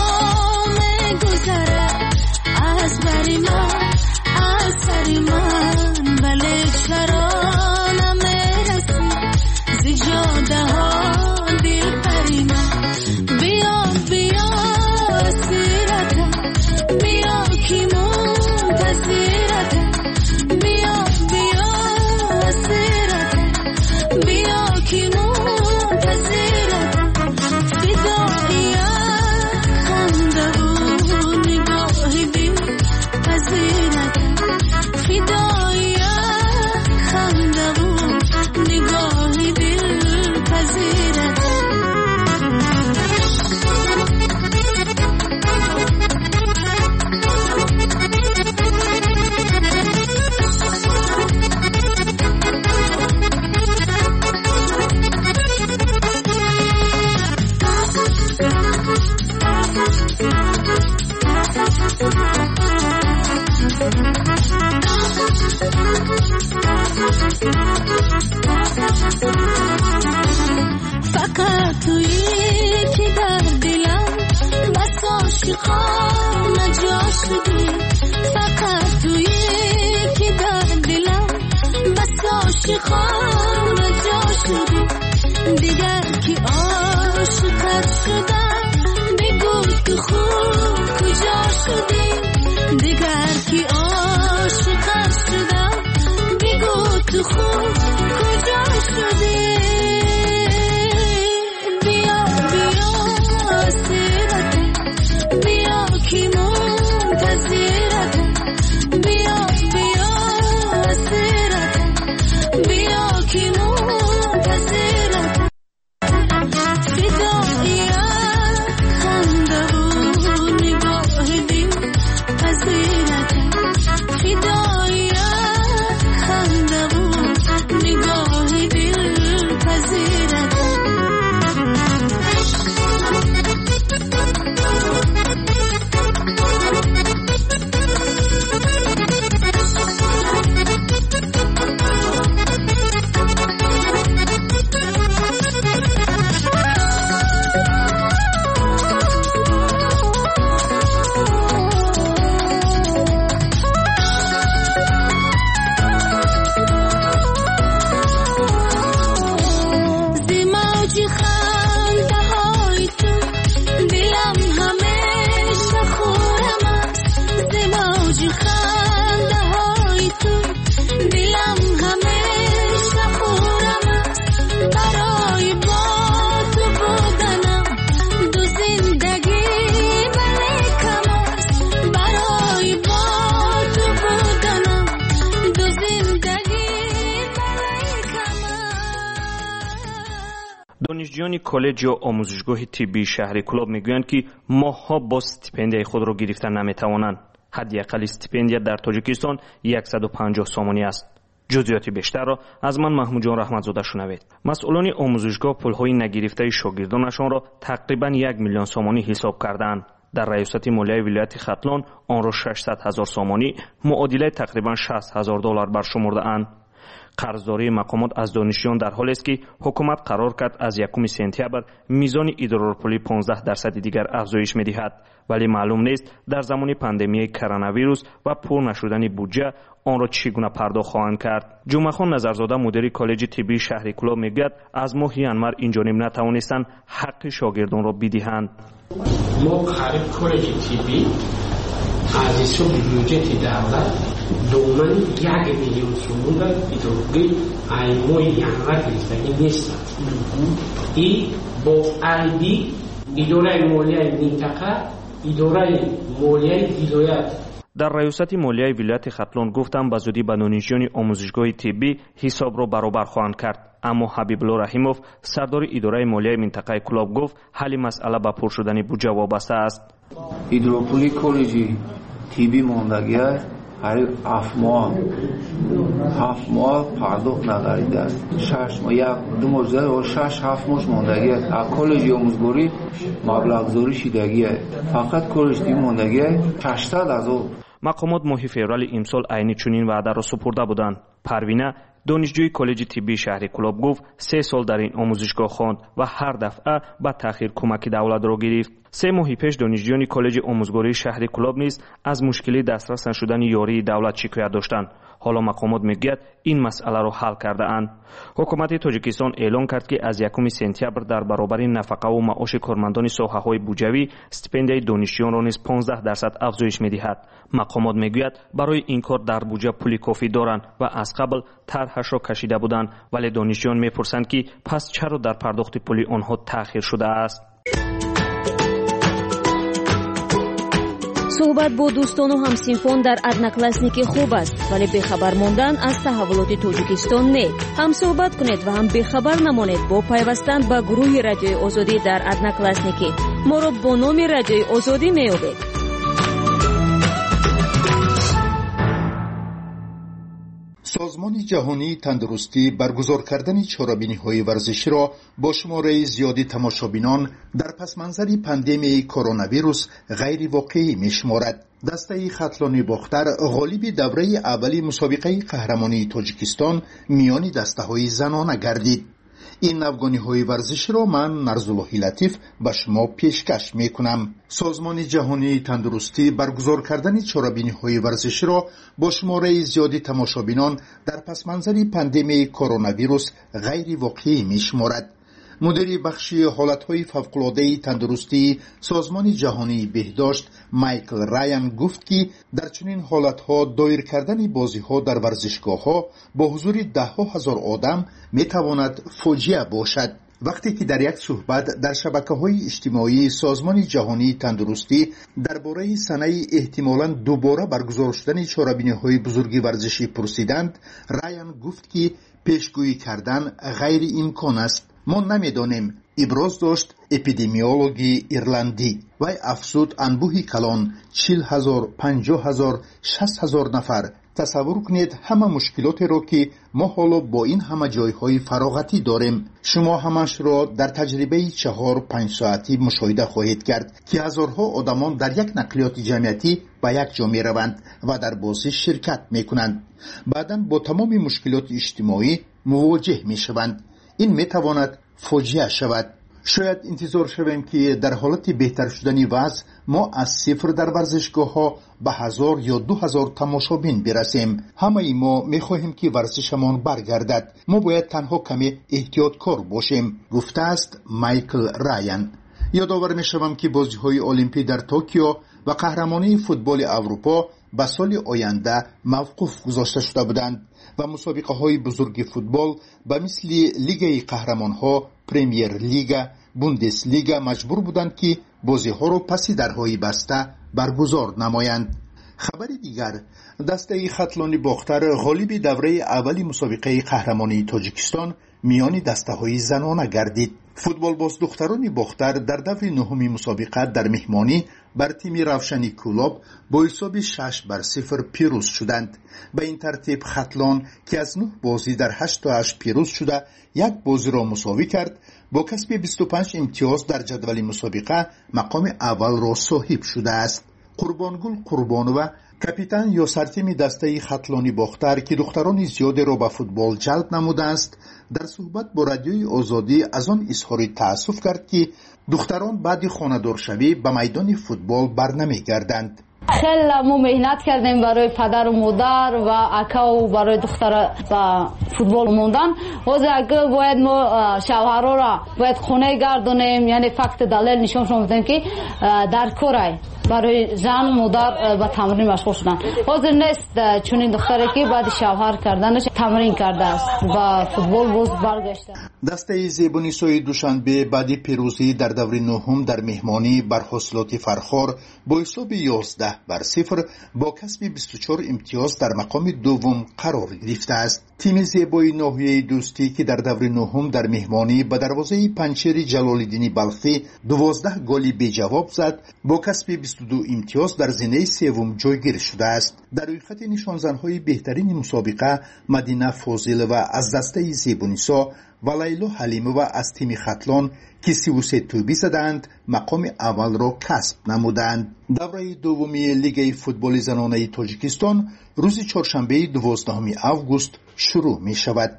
فقط تویی که در دلم بس عاشقانه جا شدی فقط تویی که در دلم بس عاشقانه جا شدی دیگر که عاشقت شدم بگو تو خوب کجا شدی دیگر که عاشقت شدم بگو تو خوب کجا شدی دانشجویان کالج یا آموزشگاه طبی شهر کلاب میگویند که ماه‌ها با استیپندیای خود را گرفتن نمیتوانند. حداقل استیپندیا در تاجیکستان 150 سومانی است. جزئیات بیشتر را از من محمود جان رحمتزاده شنوید. مسئولان آموزشگاه پول‌های نگرفته شاگردانشان را تقریبا 1 میلیون سومانی حساب کردند. در ریاست مالیه ولایت ختلان آن را 600,000 سومانی معادل تقریبا $60,000 برشمرده‌اند. قرضداری مقامات از دانشجویان در حالی است که حکومت قرار کرد از 1 سپتامبر میزان ادرارپولی 15% دیگر افزایش می‌دهد، ولی معلوم نیست در زمان پاندمی کرونا ویروس و پر نشدن بودجه آن را چگونه پرداخت خواهند کرد. جمعه خان نظرزاده مدیر کالج طبی شهر کلاب میگوید از ماه ینور این جانب نتوانستند حق شاگردان را بدهند. ما خرید کالج طبی از حساب بودجه دولت دومن 1 میلیون سوم را ادراگی ایموی ینور گرفتگی نیست. این با ایدی اداره مالیه منطقه اداره مالیه ولایت در ریاست مالیه ولایت ختلان گفتم به زودی به دانشجویان آموزشگاه طبی حساب را برابر خواهند کرد. اما حبیب الله رحیموف سردار اداره مالیه منطقه کلاب گفت حل مسئله به پر شدن بودجه وابسته است. ادراپولی کالجی طبی ماندگی هر 7 ماه پرداخت نگردیده است. 6 ماه 1-2 ماه و 6-7 ماه ماندگی است. کالج آموزگاری مبلغ گذاری شدگی است. فقط کالج طبی ماندگی 800,000. مقامات ماه فوریه امسال عین چنین وعده را سپرده بودند. پروینه دانشجوی کالج طبی شهر کلاب گفت 3 سال در این آموزشگاه خواند و هر دفعه با تأخیر کمک دولت را گرفت. 3 ماه پیش دانشجویان کالج آموزگاری شهر کلاب نیز از مشکلی دسترس نشدن یاری دولت شکایت داشتند. حالا مقامات میگوید این مسئله را حل کرده اند. حکومت تاجیکستان اعلام کرد که از 1 سپتامبر در برابر نفقه و معاش کارمندان ساحه‌های بودجوی استیپندیای دانشجویان را نیز 15% افزایش می‌دهد. مقامات میگوید برای این کار در بودجه پولی کافی دارند و از قبل طرحش را کشیده بودند، ولی دانشجویان میپرسند که پس چرا در پرداخت پولی آنها تأخیر شده است. صحبت با دوستان و همسینفان در ادناکلاسنیک خوب است، ولی بخبر ماندن از تحولات تاجیکستان نه. هم صحبت کنید و هم بخبر نمانید با پیوستن به گروه رادیوی آزادی در ادناکلاسنیک. ما را با نام رادیوی آزادی میابید. سازمان جهانی تندرستی برگزار کردن چاره‌بینی‌های ورزشی را با شماره زیادی تماشابینان در پس منظر پاندمی کرونا ویروس غیر واقعی می‌شمارد. دسته خطلان باختر غالب دوره اولی مسابقه قهرمانی تاجیکستان میان دسته‌های زنانه گردید. این افغانی‌های ورزشی را من نرزاللهی لطیف به شما پیشکش می‌کنم. سازمان جهانی تندرستی برگزار کردن چاره‌بینی‌های ورزشی را با شماره زیادی تماشابینان در پس منظر پاندمی کرونا ویروس غیر واقعی می‌شمارد. مدیر بخش حالت‌های فوق‌العاده تندرستی سازمان جهانی بهداشت مایکل رایان گفت که در چنین حالت‌ها دایر کردن بازی‌ها در ورزشگاه‌ها با حضور ده‌ها هزار آدم می‌تواند فاجعه باشد. وقتی که در یک صحبت در شبکه‌های اجتماعی سازمان جهانی تندرستی درباره سنه احتمالاً دوباره برگزار شدن چاره‌بینی‌های بزرگ ورزشی پرسیدند، رایان گفت که پیشگویی کردن غیر امکان است. ما نمیدانیم، ابراز داشت اپیدمیولوژی ایرلندی. و افزود انبوهی کلان 40,000 50,000 60,000 نفر. تصور کنید همه مشکلات را که ما حالا با این همه جایهای فراغتی داریم. شما همش را در تجربه 4-5 ساعتی مشاهده خواهید کرد که هزارها آدمان در یک نقلیات جمعیتی به یک جا می روند و در بازی شرکت می کنند. بعداً با تمام مشکلات اجتماعی مواجه می شوند. این می تواند فاجعه شود. شاید انتظار شویم که در حالت بهتر شدن وضع ما از صفر در ورزشگاه ها به 1000 یا 2000 تماشابین برسیم. همه ما می خواهیم که ورزشمان برگردد. ما باید تنها کمی احتیاطکار باشیم، گفته است مایکل رایان. یادآور می شوم که بازی‌های المپی در توکیو و قهرمانی فوتبال اروپا به سال آینده موقوف گذاشته شده بودند و مسابقه های بزرگ فوتبال به مثل لیگ قهرمانها، پریمیر لیگ، بوندس لیگ مجبور بودند که بازی ها را پس درهای بسته برگزار نمایند. خبر دیگر، دسته خطلان باختر غالب دوره اولی مسابقه قهرمانی تاجیکستان میان دسته های زنانه گردید. فوتبال باز دختران باختر در دور نهمی مسابقه در مهمانی بر تیم روشنی کلوب با حساب 6-0 پیروز شدند. به این ترتیب خطلان که از 9 بازی در 8 پیروز شده یک بازی را مساوی کرد، با کسب 25 امتیاز در جدول مسابقه مقام اول را صاحب شده است. قربانگل قربانوه کاپیتان یا سرتیم دسته خطلانی باختر که دختران زیادی را به فوتبال جلب نموده است، در صحبت با رادیوی آزادی از آن اظهار تأسف کرد که دختران بعد خانه‌دارشوی به میدان فوتبال برنمیگردند. خیلی ما مهنت کردیم برای پدر و مادر و اکا و برای دختر و فوتبال موندن. واسه اگه باید ما شوهرها را باید خونه گردونیم، یعنی فقط دلیل نشون شما بدیم که در کورای برای زن و مادر به تمرین مشغول شدن. حاضر نیست چون این دختری که بعد شوهر کردنش تمرین کرده است و فوتبال باز برگشته. دسته زیبونیسای دوشنبه بعد پیروزی در دور نهم در مهمانی بر حاصلات فرخار با حساب 11-0 با کسب 24 امتیاز در مقام دوم قرار گرفته است. تیم زیبای ناحیه دوستی که در دور نهم در مهمانی به دروازه پنچیر جلال‌الدین بلخی 12 گل بی جواب زد، با کسب 22 امتیاز در زینه سوم جایگیر شده است. در روی خط نشانزن‌های بهترین مسابقه مدینه فاضل و از دسته زیبونیسا و لیلا حلیموه از تیم خطلان که 33 توبی زدند مقام اول را کسب نمودند. دوره دومی لیگ فوتبال زنانه تاجیکستان روز چهارشنبه 12 آگوست شروع می شود.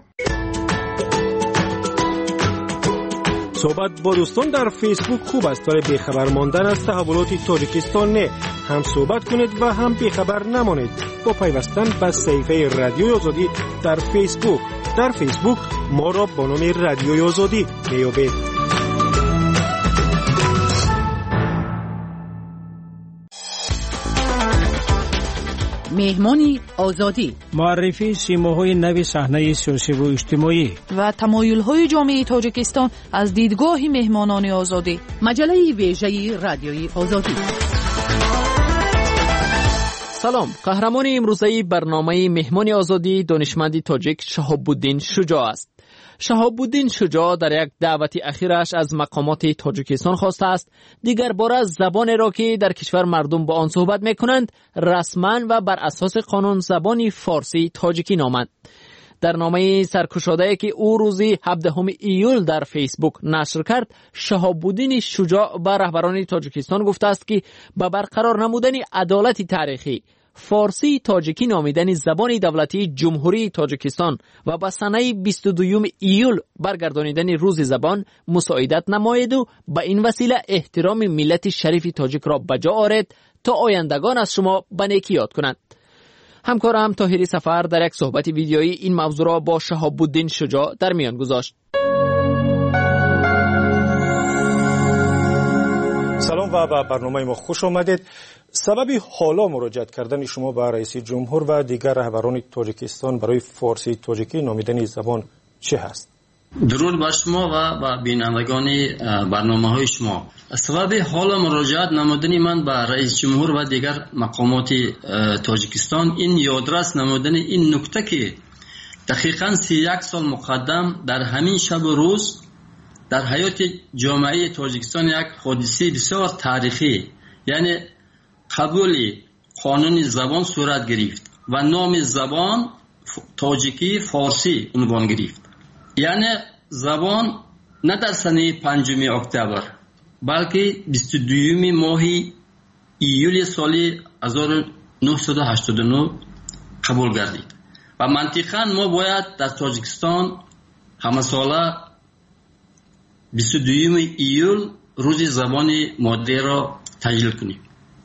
صحبت با دوستان در فیسبوک خوب است، ولی بیخبر ماندن از تحولات تاجیکستان نه. هم صحبت کنید و هم بیخبر نمانید با پیوستن به صفحه رادیوی آزادی در فیسبوک. در فیسبوک ما را با نام رادیوی آزادی میابید. مهمانی آزادی، معرفی سیماهای نوی صحنه سیاسی و اجتماعی و تمایل‌های جامعه تاجیکستان از دیدگاه مهمانان آزادی. مجله ویژه رادیوی آزادی. سلام. قهرمان امروزه برنامه مهمان آزادی دانشمند تاجیک شهاب‌الدین شجاع است. شهاب‌الدین شجاع در یک دعوت اخیرش از مقامات تاجیکستان خواسته است دیگر باره زبان را که در کشور مردم با آن صحبت می‌کنند رسما و بر اساس قانون زبان فارسی تاجیکی نامند. در نامه سرکشاده‌ای که او روز 17 ایول در فیسبوک نشر کرد، شهاب‌الدین شجاع به رهبران تاجیکستان گفته است که به برقرار نمودن عدالت تاریخی فارسی تاجیکی نامیدن زبان دولتی جمهوری تاجیکستان و به سنه 22 ایول برگردانیدن روز زبان مساعدت نماید و به این وسیله احترام ملت شریف تاجیک را بجا آورد تا آیندگان از شما به نیکی یاد کنند. همکارم طاهری سفر در یک صحبت ویدیویی این موضوع را با شهاب‌الدین شجاع در میان گذاشت. سلام و به برنامه ما خوش آمدید. سبب حالا مراجعت کردن شما به رئیس جمهور و دیگر رهبران تاجیکستان برای فارسی تاجیکی نامیدن زبان چه هست؟ درود بر شما و به بینندگان برنامه‌های شما. سبب حالا مراجعت نمودن من به رئیس جمهور و دیگر مقامات تاجیکستان این یادرس نمودن این نکته که دقیقاً 31 سال مقدم در همین شب و روز در حیات جامعه تاجیکستان یک حادثه بسیار تاریخی یعنی قبول قانون زبان صورت گرفت و نام زبان تاجیکی فارسی عنوان گرفت. یعنی زبان نه در سنه 5 اکتبر بلکه 22 ماه ایول سال 1989 قبول گردید و منطقاً ما باید در تاجیکستان همه ساله 22 ایول روز زبان مادری را تجلیل کنیم.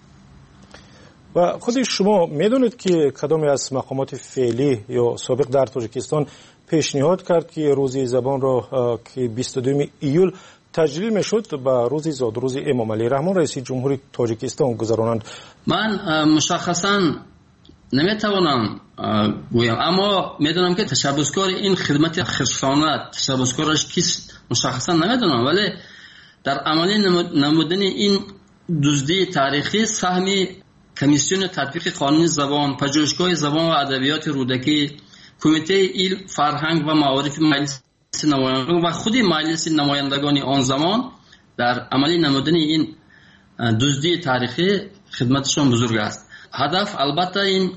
و خود شما میدونید که کدامی از مقامات فعلی یا سابق در تاجیکستان پیشنهاد کرد که روز زبان را که 22 ایول تجلیل میشد به روز زاد روز امام علی رحمان رئیس جمهوری تاجیکستان گذرانند؟ من مشخصا نمیتوانم گویم، اما میدونم که تشبسکار این خدمت خرسانت تشبسکارش کیست مشخصا نمیدونم، ولی در عملی نمودن این دزدی تاریخی سهم کمیسیون تطبیق قانون زبان، پژوهشگاه زبان و ادبیات رودکی، کمیته علم، فرهنگ و معارف مجلس نمایندگان و خود مجلس نمایندگان آن زمان در عملی نمودن این دزدی تاریخی خدمتشان بزرگ است. هدف البته این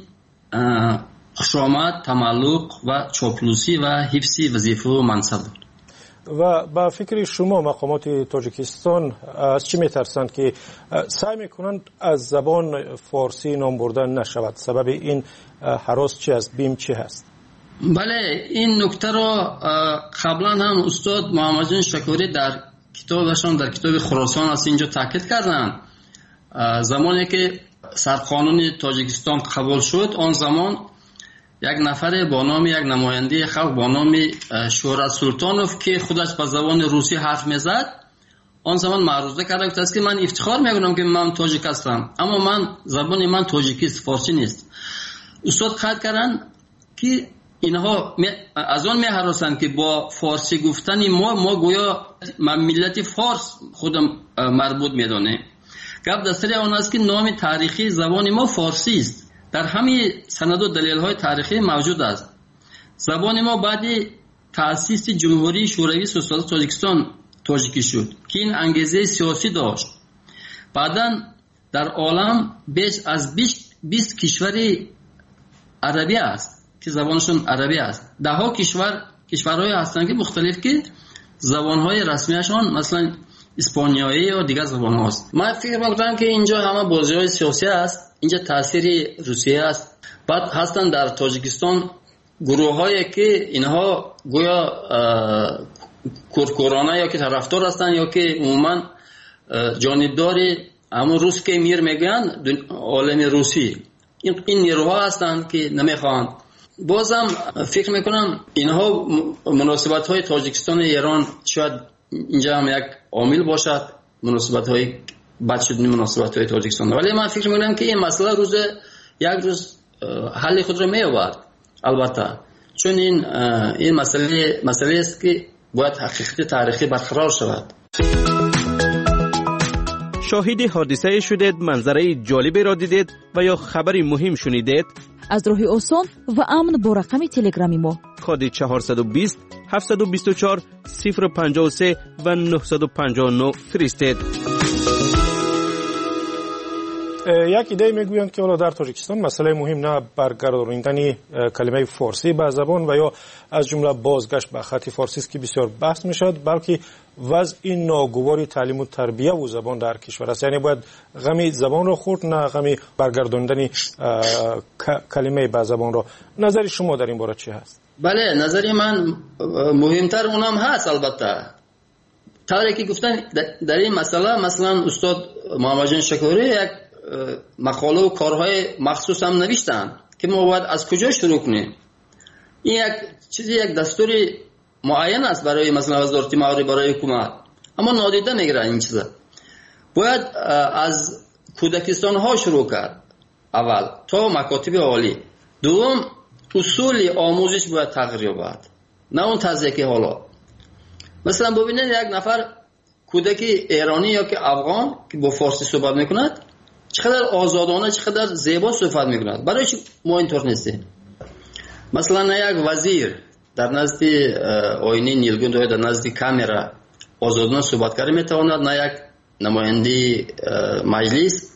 خوشامد، تملق و چاپلوسی و حفظ وظیفه و منصب بود. و با فکر شما مقامات تاجیکستان از چی میترسند که سعی میکنند از زبان فارسی نام بردن نشود؟ سبب این هراس چی است؟ بیم چی هست؟ بله، این نکته را قبلا هم استاد محمد جان شکوری در کتابشان در کتاب خراسان از اینجا تاکید کردند. زمانی که سرقانون تاجیکستان قبول شد آن زمان یک نفر با نام یک نماینده خلق با نام شهرت سلطانوف که خودش به زبان روسی حرف میزد آن زمان معروضه کرده است که من افتخار میکنم که من تاجیک هستم، اما من زبان من تاجیکی است، فارسی نیست. استاد قید کردن که اینها از آن می‌هراسند که با فارسی گفتن ما گویا ملت فارس خودم مربوط میدانه. گپ در سر آن است که نام تاریخی زبان ما فارسی است. در همه سند و دلیل‌های تاریخی موجود است. زبان ما بعد تأسیس جمهوری شوروی سوسیالیست تاجیکستان تاجیکی شد که این انگیزه سیاسی داشت. بعداً در عالم بیش از 20 کشور عربی است که زبانشون عربی است. ده ها کشورهای هستند که مختلف که زبانهای رسمیشان مثلا اسپانیایی یا دیگر زبان هاست. من فکر می‌کنم که اینجا همه بازی‌های سیاسی است، اینجا تاثیر روسیه است. بعد هستن در تاجیکستان گروه‌هایی که اینها گویا کورکورانه یا که طرفدار هستند یا که عموما جانبدار همون روس که میر میگن عالم روسی، این نیروها هستند که نمیخوان. بازم فکر میکنم اینها مناسبت های تاجیکستان و ایران شاید اینجا هم یک عامل باشد، مناسبت های بد شدن مناسبت های تاجیکستان، ولی من فکر میکنم که این مسئله یک روز حل خود را می‌یابد. البته چون این مسئله است که باید حقیقت تاریخی برقرار شود. شاهد حادثه شدید، منظره جالبی را دیدید و یا خبری مهم شنیدید؟ از راه آسان و امن با رقم تلگرامی ما کد 420 724 053 و 959 فرستید. یک ایده میگویند که در تاجیکستان مسئله مهم نه برگرداندن کلمه فارسی به زبان و یا از جمله بازگشت به خط فارسی است که بسیار بحث میشد، بلکه وضع ناگوار تعلیم و تربیت و زبان در کشور است. یعنی باید غم زبان را خورد، نه غم برگرداندن کلمه به زبان را. نظر شما در این باره چی هست؟ بله، نظر من مهمتر اونم هست. البته طوری که گفتن در این مسئله، مثلا استاد محمد جان شکوری یک مقاله و کارهای مخصوص هم نوشتن که ما باید از کجا شروع کنیم. این یک چیزی، یک دستوری معین است برای مثلا وزارت معاری، برای حکومت، اما نادیده میگیرن این چیزا. باید از کودکستان ها شروع کرد اول تا مکاتب عالی. دوم، اصول آموزش باید تغییر یابد، نه اون طرزی که حالا. مثلا ببینید یک نفر کودک ایرانی یا که افغان که با فارسی صحبت میکند چقدر آزادانه، چقدر زیبا صحبت میکند. برای چی ما اینطور نیستیم؟ مثلا یک وزیر در نزد آینه نیلگون در نزد کامرا آزادانه صحبت کردن میتواند، نه یک نماینده مجلس.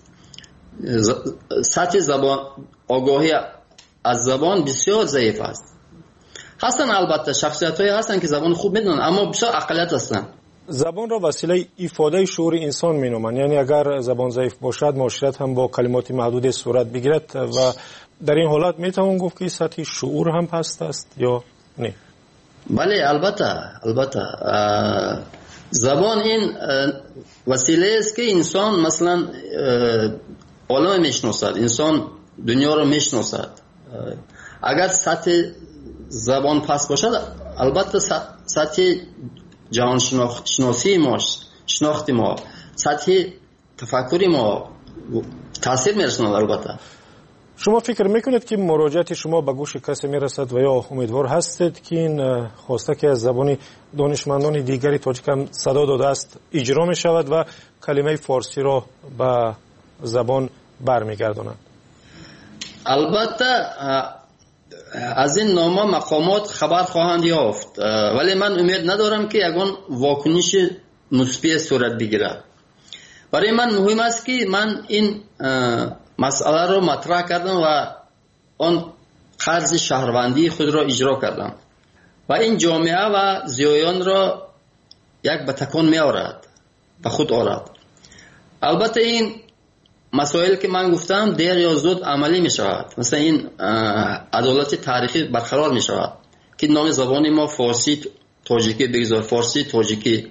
سطح زبان، آگاهی از زبان بسیار ضعیف است. هستن البته شخصیت‌هایی هستن که زبان خوب میدونن، اما بسیار اقلیت هستن. زبان را وسیله ایفاده شعور انسان مینامند. یعنی اگر زبان ضعیف باشد، معاشرت هم با کلمات محدود صورت بگیرد و در این حالت میتوان گفت که سطح شعور هم پست است یا نه؟ بله، البته زبان این وسیله است که انسان مثلا عالم میشناسد، انسان دنیا رو میشناسد. اگر سطح زبان پست باشد، البته سطح جهان شناسی ما، شناخت ما، سطح تفکری ما تاثیر میرساند. البته شما فکر میکنید که مراجعت شما به گوش کسی میرسد و یا امیدوار هستید که این خواسته که از زبان دانشمندان دیگری تاجیک هم صدا داده است اجرا می شود و کلمه فارسی را به زبان برمیگرداند؟ البته از این نامه مقامات خبر خواهند یافت، ولی من امید ندارم که یگان واکنش مثبت صورت بگیرد. برای من مهم است که من این مسئله رو مطرح کردم و آن قرض شهروندی خود را اجرا کردم و این جامعه و زیایان را یک به تکان می آورد، به خود آورد. البته این مسائل که من گفتم دیر یا زود عملی می شود. مثلا این عدالت تاریخی برقرار می شود که نام زبان ما فارسی تاجیکی بگذار، فارسی تاجیکی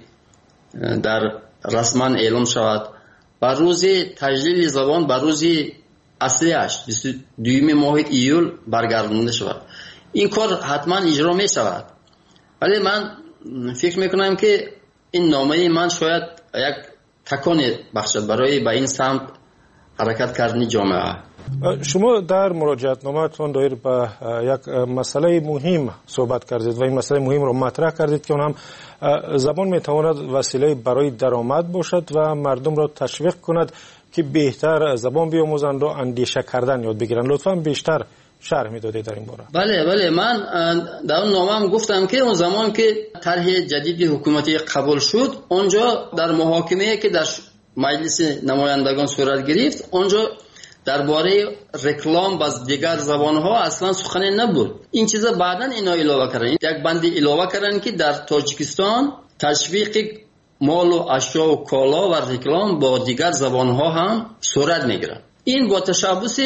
در رسما اعلام شود و روز تجلیل زبان بر روز اصلیش 22 ماه ایول برگردانده شود. این کار حتما اجرا می شود، ولی من فکر می کنم که این نامه من شاید یک تکان بخشد برای به این سمت حرکت کردن جامعه. شما در مراجعت نامه‌تان دایر به یک مسئله مهم صحبت کردید و این مسئله مهم را مطرح کردید که اون هم زبان میتواند وسیله برای درآمد باشد و مردم را تشویق کند که بهتر زبان بیاموزند و اندیشه کردن یاد بگیرند. لطفاً بیشتر شرح میدادید در این باره. بله، من در اون نامه‌ام گفتم که اون زمان که طرح جدید حکومتی قبول شد، اونجا در محاکمه‌ای که در مجلس نمایندگان صورت گرفت، اونجا درباره رکلام با دیگر زبان‌ها اصلا سخنی نبود. این چیزا بعداً اینا علاوه کردن، یک بندی علاوه کردن که در تاجیکستان تشویق مال و اشیا و کالا و رکلام با دیگر زبان‌ها هم صورت میگیرد. این با تشبث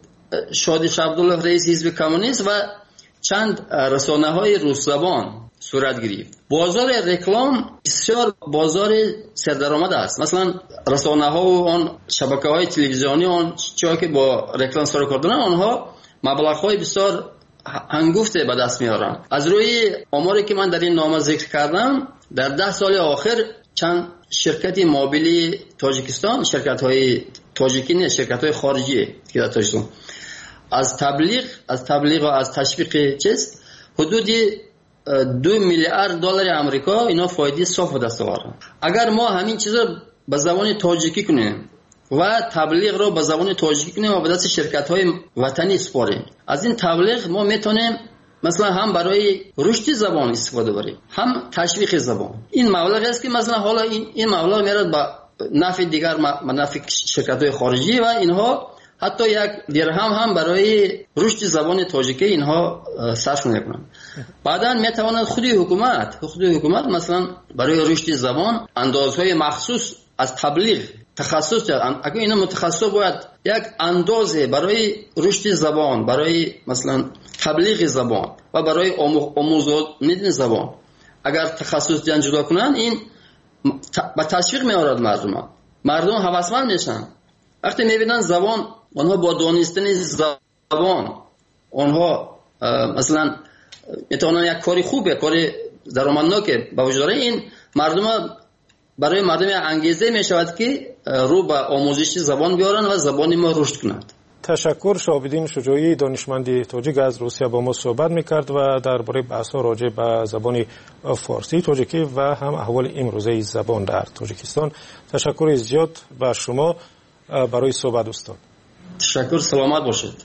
شادی عبدالله رئیس حزب کمونیست و چند رسانه‌های روس زبان صورت گرفت. بازار رکلام بسیار بازار سردرآمد است. مثلا رسانه‌ها و آن شبکه‌های تلویزیونی آن چیزی که با رکلام سر کار دارن، آنها مبلغ‌های بسیار هنگفته به دست میارن. از روی آماری که من در این نامه ذکر کردم، در 10 سال آخر چند شرکت موبیلی تاجیکستان، شرکت‌های تاجیکی نه، شرکت‌های خارجی که در تاجیکستان از تبلیغ و از تشویق حدود 2 میلیارد دلار آمریکا اینا فایده صاف دست آوردن. اگر ما همین چیزا به زبان تاجیکی کنیم و تبلیغ رو به زبان تاجیکی کنیم و به دست شرکت‌های وطنی سپاریم. از این تبلیغ ما میتونیم مثلا هم برای رشد زبان استفاده بریم، هم تشویق زبان. این مبلغ است که مثلا حالا این مبلغ میاد به نفع دیگر، نفع شرکت‌های خارجی و اینها حتی یک درهم هم برای رشد زبان تاجیکی اینها صرف نمی‌کنند. بعداً میتواند خود حکومت مثلا برای رشد زبان اندازهای مخصوص از تبلیغ تخصص اگه اینا متخصص باید یک اندازه برای رشد زبان، برای مثلا تبلیغ زبان و برای آموزش زبان اگر تخصص جدا کنن، این با تشویق میارد مردم هوسمند میشن. وقتی میبینن زبان، آنها با دانستن زبان آنها مثلا میتونن یک کاری خوبه، کاری درآمدناکه با وجود داره، این برای مردم انگیزه میشود که رو به آموزش زبان بیارن و زبان ما رشد کند. تشکر. شهاب‌الدین شجاعی دانشمند تاجیک از روسیه با ما صحبت میکرد و درباره بحث‌ها راجع به زبان فارسی تاجیکی و هم احوال امروزه زبان در تاجیکستان. تشکر زیاد بر شما برای صحبت استاد. تشکر، سلامت باشید.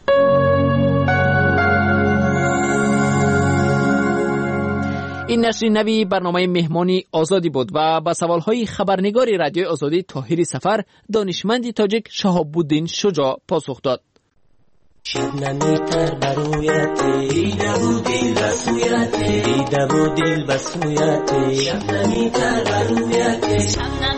این نشر نوی برنامه مهمانی آزادی بود و با سوالهای خبرنگار رادیوی آزادی طاهر سفر دانشمند تاجیک شهاب‌الدین شجاع پاسخ داد. شبنمی تر برویتی دیده و دل بسویتی دیده و دل بسویتی شبنمی تر برویتی